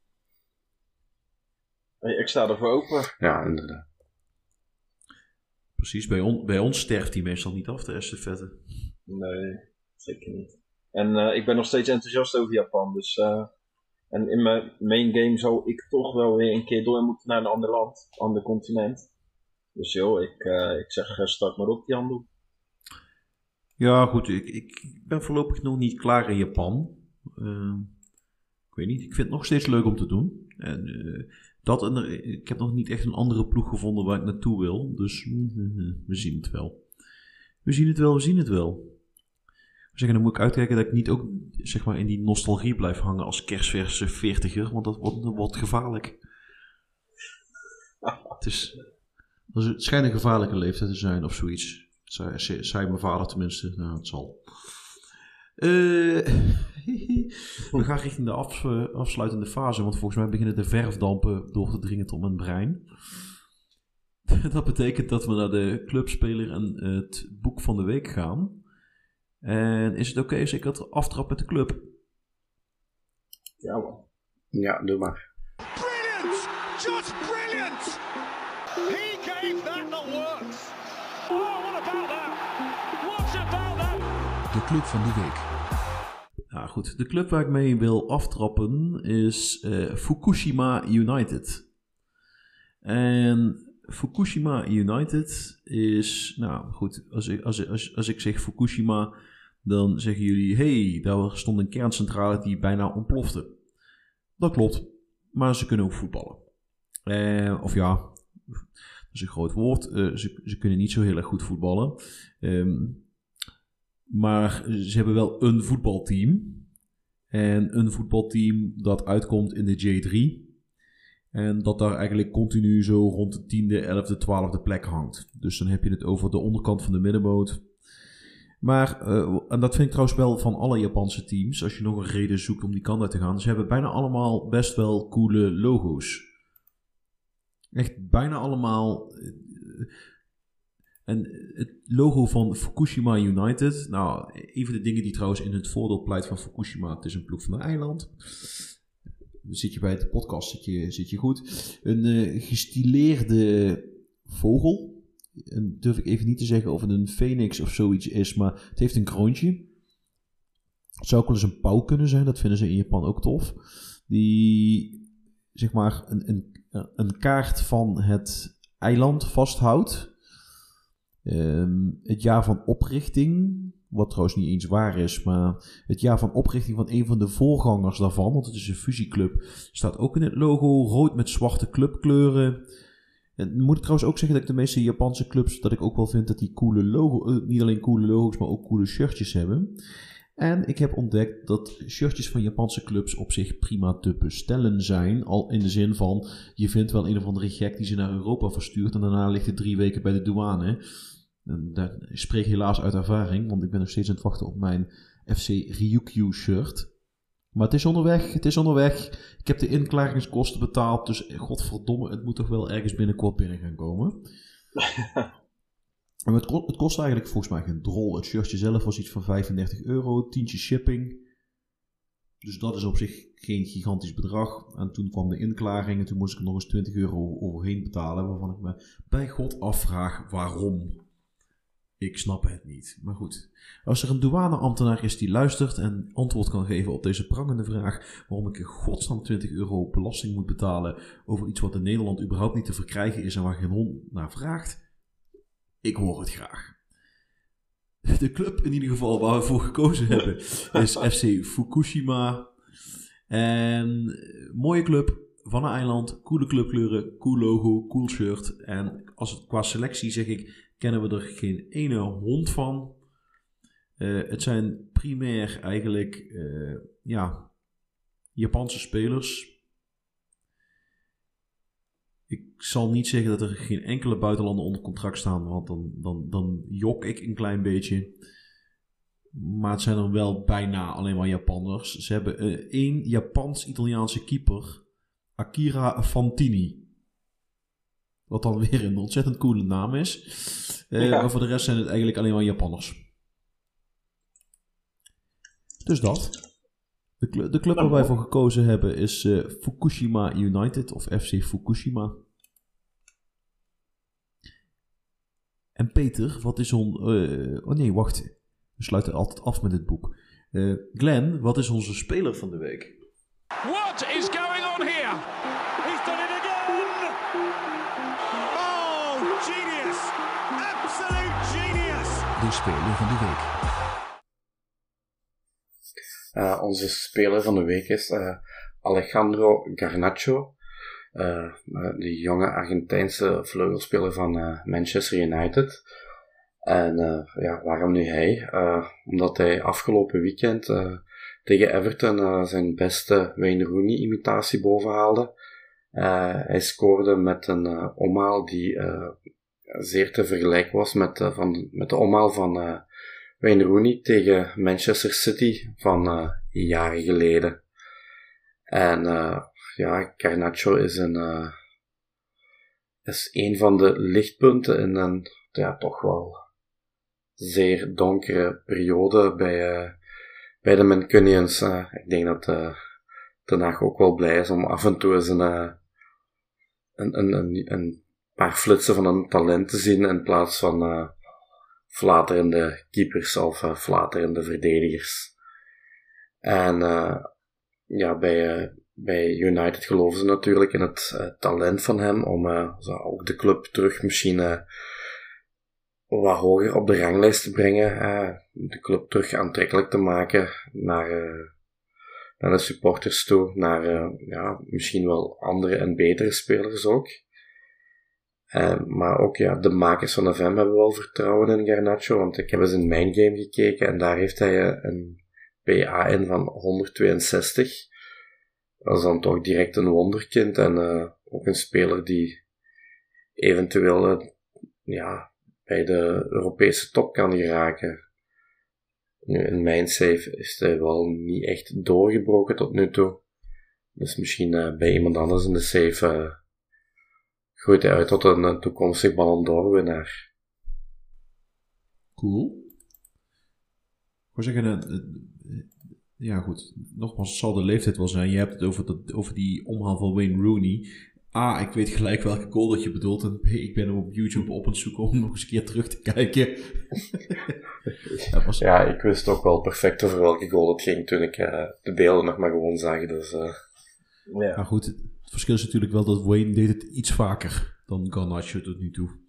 Hey, ik sta ervoor open. Ja, inderdaad. Precies, bij, on, bij ons sterft die meestal niet af, de estafette. Nee, zeker niet. En uh, ik ben nog steeds enthousiast over Japan, dus... Uh, en in mijn main game zou ik toch wel weer een keer door moeten naar een ander land, een ander continent. Dus joh, ik, uh, ik zeg uh, start maar op die handel. Ja, goed, ik, ik ben voorlopig nog niet klaar in Japan. Uh, ik weet niet, ik vind het nog steeds leuk om te doen. En uh, dat en er, ik heb nog niet echt een andere ploeg gevonden waar ik naartoe wil. Dus mm, we zien het wel. We zien het wel, we zien het wel. Zeggen, dan moet ik uitkijken dat ik niet ook zeg maar, in die nostalgie blijf hangen als kerstverse veertiger, want dat wordt, dat wordt gevaarlijk. Het, is, het schijnt een gevaarlijke leeftijd te zijn of zoiets. Zei, zei mijn vader tenminste. Nou, het zal. Uh, we gaan richting de af, afsluitende fase, want volgens mij beginnen de verfdampen door te dringen tot mijn brein. Dat betekent dat we naar de clubspeler en het boek van de week gaan. En is het oké okay als ik het aftrap met de club? Ja man. Ja, doe maar. Brilliant! Just brilliant! He gave that the works. Oh, what about that? What about that? De club van de week. Nou goed, de club waar ik mee wil aftrappen is uh, Fukushima United. En Fukushima United is, nou goed, als ik, als, als, als ik zeg Fukushima, dan zeggen jullie, hey, daar stond een kerncentrale die bijna ontplofte. Dat klopt, maar ze kunnen ook voetballen. Uh, of ja, dat is een groot woord, uh, ze, ze kunnen niet zo heel erg goed voetballen. Um, maar ze hebben wel een voetbalteam. En een voetbalteam dat uitkomt in de J drie. En dat daar eigenlijk continu zo rond de tiende, elfde, twaalfde plek hangt. Dus dan heb je het over de onderkant van de middenmoot. Maar, uh, en dat vind ik trouwens wel van alle Japanse teams, als je nog een reden zoekt om die kant uit te gaan. Ze hebben bijna allemaal best wel coole logo's. Echt bijna allemaal. Uh, en het logo van Fukushima United. Nou, een van de dingen die trouwens in het voordeel pleit van Fukushima. Het is een ploeg van een eiland. Zit je bij de podcast, zit je, zit je goed. Een uh, gestileerde vogel. En durf ik even niet te zeggen of het een phoenix of zoiets is. Maar het heeft een kroontje. Het zou ook wel eens een pauw kunnen zijn. Dat vinden ze in Japan ook tof. Die, zeg maar, een, een, een kaart van het eiland vasthoudt. Um, het jaar van oprichting, wat trouwens niet eens waar is, maar het jaar van oprichting van een van de voorgangers daarvan, want het is een fusieclub, staat ook in het logo, rood met zwarte clubkleuren. En moet ik trouwens ook zeggen dat ik de meeste Japanse clubs, dat ik ook wel vind dat die coole logo, uh, niet alleen coole logo's, maar ook coole shirtjes hebben. En ik heb ontdekt dat shirtjes van Japanse clubs op zich prima te bestellen zijn. Al in de zin van, je vindt wel een of andere gek die ze naar Europa verstuurt en daarna ligt het drie weken bij de douane. En daar spreek ik helaas uit ervaring, want ik ben nog steeds aan het wachten op mijn F C Ryukyu shirt. Maar het is onderweg, het is onderweg. Ik heb de inklaringskosten betaald, dus godverdomme, het moet toch wel ergens binnenkort binnen gaan komen. En het, kost, het kost eigenlijk volgens mij geen drol. Het shirtje zelf was iets van vijfendertig euro, tientje shipping. Dus dat is op zich geen gigantisch bedrag. En toen kwam de inklaring en toen moest ik er nog eens twintig euro overheen betalen. Waarvan ik me bij God afvraag waarom. Ik snap het niet. Maar goed. Als er een douaneambtenaar is die luistert en antwoord kan geven op deze prangende vraag. Waarom ik in godsnaam twintig euro belasting moet betalen over iets wat in Nederland überhaupt niet te verkrijgen is en waar geen hond naar vraagt. Ik hoor het graag. De club in ieder geval waar we voor gekozen hebben is F C Fukushima. En mooie club van een eiland, coole clubkleuren, cool logo, cool shirt. En als het qua selectie zeg ik, kennen we er geen ene hond van. Uh, het zijn primair eigenlijk uh, ja, Japanse spelers. Ik zal niet zeggen dat er geen enkele buitenlander onder contract staan, want dan, dan, dan jok ik een klein beetje. Maar het zijn er wel bijna alleen maar Japanners. Ze hebben uh, één Japans-Italiaanse keeper, Akira Fantini. Wat dan weer een ontzettend coole naam is. Uh, ja. Maar voor de rest zijn het eigenlijk alleen maar Japanners. Dus dat. De, cl- de club waar wij voor gekozen hebben is uh, Fukushima United of F C Fukushima. En Peter, wat is on... Uh, oh nee, wacht. We sluiten altijd af met dit boek. Uh, Glenn, wat is onze speler van de week? What is going on here? He's done it again! Oh, genius! Absolute genius! De speler van de week. Uh, onze speler van de week is uh, Alejandro Garnacho, uh, uh, die jonge Argentijnse vleugelspeler van uh, Manchester United. En uh, ja, waarom nu hij? Uh, omdat hij afgelopen weekend uh, tegen Everton uh, zijn beste Wayne Rooney-imitatie bovenhaalde. Uh, hij scoorde met een uh, omhaal die uh, zeer te vergelijken was met, uh, van, met de omhaal van uh, Wayne Rooney tegen Manchester City van uh, jaren geleden. En uh, ja, Garnacho is een, uh, is een van de lichtpunten in een ja, toch wel zeer donkere periode bij, uh, bij de Mancunians. Uh, ik denk dat uh, Den Haag ook wel blij is om af en toe eens een, uh, een, een, een, een paar flitsen van een talent te zien in plaats van uh, flaterende keepers of uh, flaterende verdedigers. En uh, ja, bij, uh, bij United geloven ze natuurlijk in het uh, talent van hem om uh, zo ook de club terug misschien uh, wat hoger op de ranglijst te brengen, uh, de club terug aantrekkelijk te maken naar, uh, naar de supporters toe, naar uh, ja, misschien wel andere en betere spelers ook. Uh, maar ook ja, de makers van de V M hebben wel vertrouwen in Garnacho, want ik heb eens in mijn game gekeken en daar heeft hij uh, een P A in van honderdtweeënzestig. Dat is dan toch direct een wonderkind en uh, ook een speler die eventueel uh, ja, bij de Europese top kan geraken. Nu, in mijn save is hij wel niet echt doorgebroken tot nu toe. Dus misschien uh, bij iemand anders in de save uh, groeit hij uit tot een uh, toekomstig Ballon d'Or winnaar. Cool. Ik wil zeggen, uh, uh, ja goed, nogmaals, het zal de leeftijd wel zijn. Je hebt het over, dat, over die omhaal van Wayne Rooney. A, ik weet gelijk welke goal dat je bedoelt. En B, ik ben hem op YouTube op aan het zoeken om nog eens een keer terug te kijken. ja, pas... ja, ik wist ook wel perfect over welke goal het ging toen ik uh, de beelden nog maar gewoon zag. Dus, uh... ja. Maar goed, het verschil is natuurlijk wel dat Wayne deed het iets vaker dan Garnacho tot nu toe.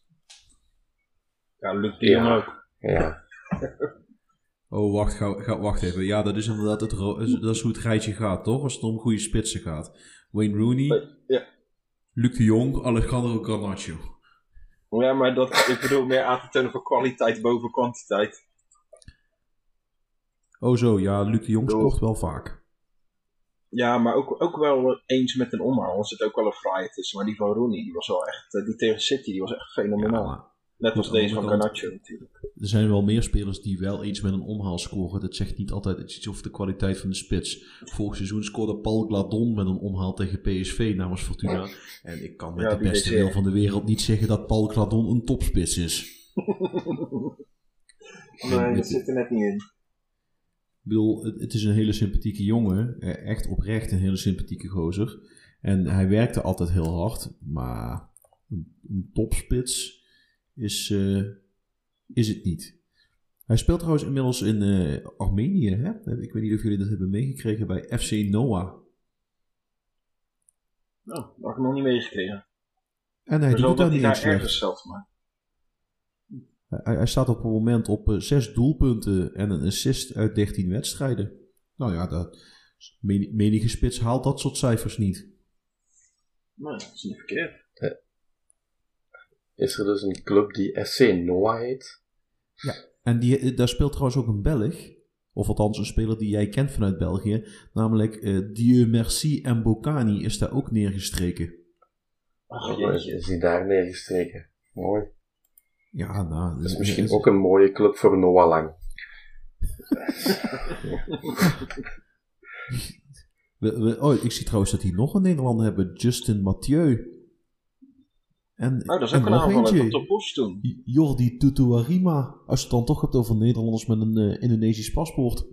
Ja, lukt die ja. ook. Ja. Oh, wacht, ga, ga, wacht even. Ja, dat is inderdaad het, dat is hoe het rijtje gaat, toch? Als het om goede spitsen gaat. Wayne Rooney, ja. Luc de Jong, Alejandro Garnacho. Ja, maar dat, ik bedoel meer aan te tonen voor kwaliteit boven kwantiteit. Oh zo, ja, Luc de Jong scoort wel vaak. Ja, maar ook, ook wel eens met een omhaal. Er zit ook wel een fraai tussen. Maar die van Rooney, die was wel echt, die tegen City, die was echt fenomenaal. Ja, net als deze van Garnacho natuurlijk. Er zijn wel meer spelers die wel eens met een omhaal scoren. Dat zegt niet altijd iets over de kwaliteit van de spits. Vorig seizoen scoorde Paul Gladon met een omhaal tegen P S V namens Fortuna. En ik kan met ja, de beste wil van de wereld niet zeggen dat Paul Gladon een topspits is. Nee, dat zit er net niet in. Ik bedoel, het, het is een hele sympathieke jongen. Echt oprecht een hele sympathieke gozer. En hij werkte altijd heel hard. Maar een, een topspits is, uh, is het niet. Hij speelt trouwens inmiddels in uh, Armenië. Hè? Ik weet niet of jullie dat hebben meegekregen bij F C Noah. Nou, dat heb ik nog niet meegekregen. En hij doet daar niet eens slecht. Zelf, maar. Hij, hij staat op het moment op uh, zes doelpunten en een assist uit dertien wedstrijden. Nou ja, dat, menige spits haalt dat soort cijfers niet. Nou, dat is niet verkeerd. Uh, is er dus een club die F C Noah heet? Ja, en die, daar speelt trouwens ook een Belg. Of althans een speler die jij kent vanuit België. Namelijk uh, Dieu Merci Mbokani is daar ook neergestreken. Ach, oh, is hij daar neergestreken? Mooi. Ja, nou... Dat is misschien is... ook een mooie club voor Noah Lang. we, we, oh, ik zie trouwens dat die nog een Nederlander hebben. Justin Mathieu. En, oh, dat is ook een aanvaller op de post toen. Jordi Tutuarima. Als je het dan toch hebt over Nederlanders met een uh, Indonesisch paspoort.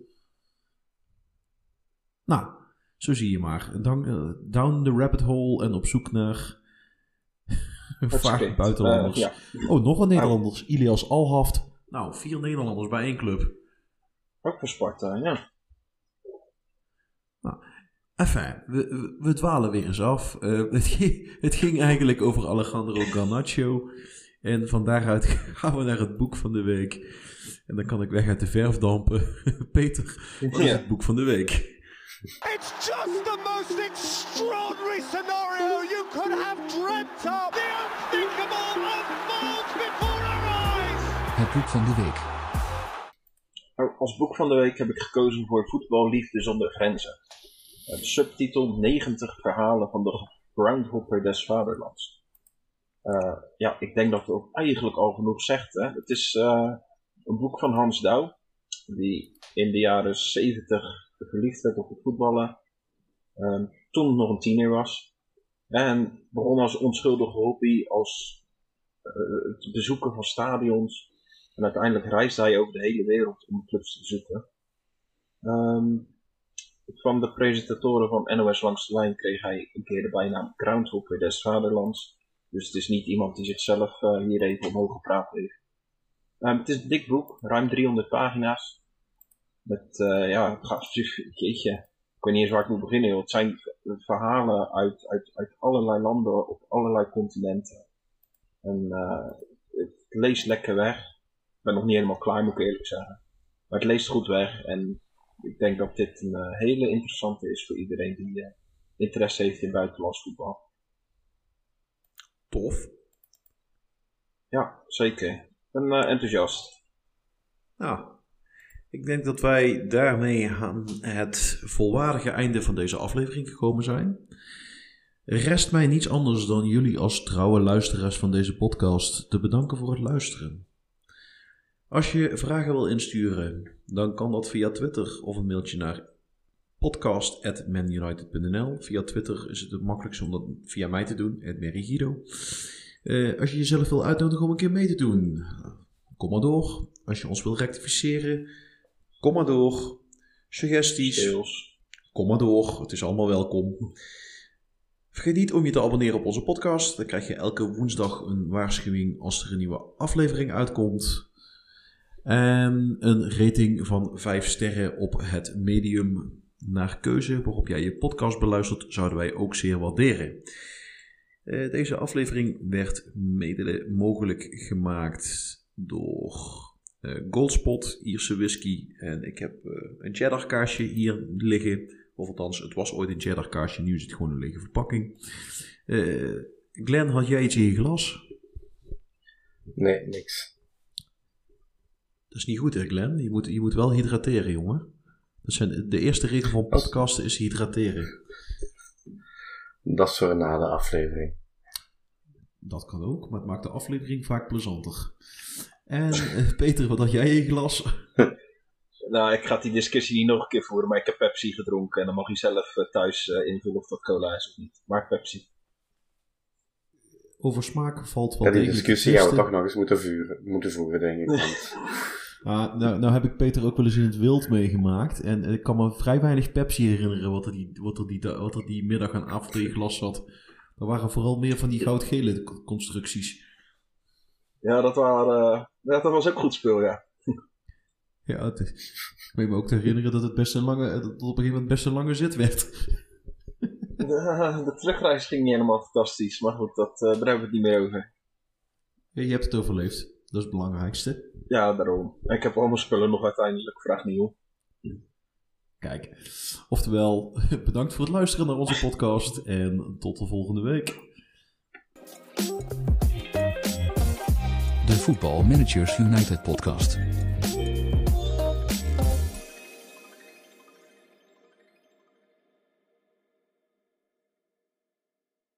Nou, zo zie je maar. Dan, uh, down the rabbit hole en op zoek naar vaak buitenlanders. Uh, ja. Oh, nog een Nederlanders. Oh. Ilias Alhaft. Nou, vier Nederlanders bij één club. Ook voor Sparta, ja. Nou, enfin, we, we, we dwalen weer eens af. Uh, het, ging, het ging eigenlijk over Alejandro Garnacho. En van daaruit gaan we naar het boek van de week. En dan kan ik weg uit de verf dampen. Peter, wat is het boek van de week? It's just the most extraordinary scenario you could have dreamt of. The unthinkable unfolds before our eyes. Het boek van de week. Als boek van de week heb ik gekozen voor Voetballiefde zonder grenzen. De subtitel negentig verhalen van de groundhopper des vaderlands. Uh, ja, ik denk dat het ook eigenlijk al genoeg zegt. Hè? Het is uh, een boek van Hans Douw, die in de jaren zeventig verliefd werd op het voetballen. Uh, toen nog een tiener was. En begon als onschuldige hobby, als uh, het bezoeken van stadions. En uiteindelijk reisde hij over de hele wereld om clubs te bezoeken. Um, van de presentatoren van N O S Langs de Lijn kreeg hij een keer de bijnaam Groundhopper des Vaderlands. Dus het is niet iemand die zichzelf uh, hier even omhoog gepraat heeft. Um, het is een dik boek, ruim driehonderd pagina's. Met, uh, ja, het gaat, jeetje, ik weet niet eens waar ik moet beginnen. Joh. Het zijn verhalen uit, uit, uit allerlei landen, op allerlei continenten. En uh, het leest lekker weg. Ik ben nog niet helemaal klaar, moet ik eerlijk zeggen. Maar het leest goed weg en ik denk dat dit een uh, hele interessante is voor iedereen die uh, interesse heeft in buitenlands voetbal. Tof. Ja, zeker. Ik ben uh, enthousiast. Nou, ik denk dat wij daarmee aan het volwaardige einde van deze aflevering gekomen zijn. Rest mij niets anders dan jullie als trouwe luisteraars van deze podcast te bedanken voor het luisteren. Als je vragen wil insturen, dan kan dat via Twitter of een mailtje naar podcast at manunited punt n l. Via Twitter is het het makkelijkste om dat via mij te doen, at Merigido. Uh, als je jezelf wil uitnodigen om een keer mee te doen, kom maar door. Als je ons wil rectificeren, kom maar door. Suggesties, Deels. Kom maar door. Het is allemaal welkom. Vergeet niet om je te abonneren op onze podcast. Dan krijg je elke woensdag een waarschuwing als er een nieuwe aflevering uitkomt. En een rating van vijf sterren op het medium naar keuze waarop jij je podcast beluistert, zouden wij ook zeer waarderen. Uh, deze aflevering werd mede mogelijk gemaakt door uh, Goldspot, Ierse whisky. En ik heb uh, een cheddar kaarsje hier liggen. Of althans, het was ooit een cheddar kaarsje, nu is het gewoon een lege verpakking. Uh, Glenn, had jij iets in je glas? Nee, niks. Dat is niet goed, hè, Glenn? Je moet, je moet wel hydrateren, jongen. Dat zijn, de eerste regel van podcasten is hydrateren. Dat is voor na de aflevering. Dat kan ook, maar het maakt de aflevering vaak plezanter. En uh, Peter, wat had jij in je glas? Nou, ik ga die discussie niet nog een keer voeren, maar ik heb Pepsi gedronken. En dan mag je zelf uh, thuis uh, invullen of dat cola is of niet. Maar Pepsi. over smaak valt wel Ja, die degelijk discussie te gaan we twisten. toch nog eens moeten, vuren, moeten voeren, denk ik. Want, Ah, nou, nou heb ik Peter ook wel eens in het wild meegemaakt. En ik kan me vrij weinig Pepsi herinneren wat er die, wat er die, wat er die middag en avond in je glas zat. Er waren vooral meer van die goudgele c- constructies. Ja, dat, waren, uh, ja, dat was ook goed spul, ja. Ja, het is, ik weet me ook te herinneren dat het best een lange, dat het op een gegeven moment best een lange zit werd. De, de terugreis ging niet helemaal fantastisch, maar goed, dat, uh, daar hebben we het niet meer over. Ja, je hebt het overleefd. Dat is het belangrijkste. Ja, daarom. Ik heb al mijn spullen nog uiteindelijk, vraag niet hoe. Kijk, oftewel, bedankt voor het luisteren naar onze podcast en tot de volgende week. De Voetbal Managers United podcast.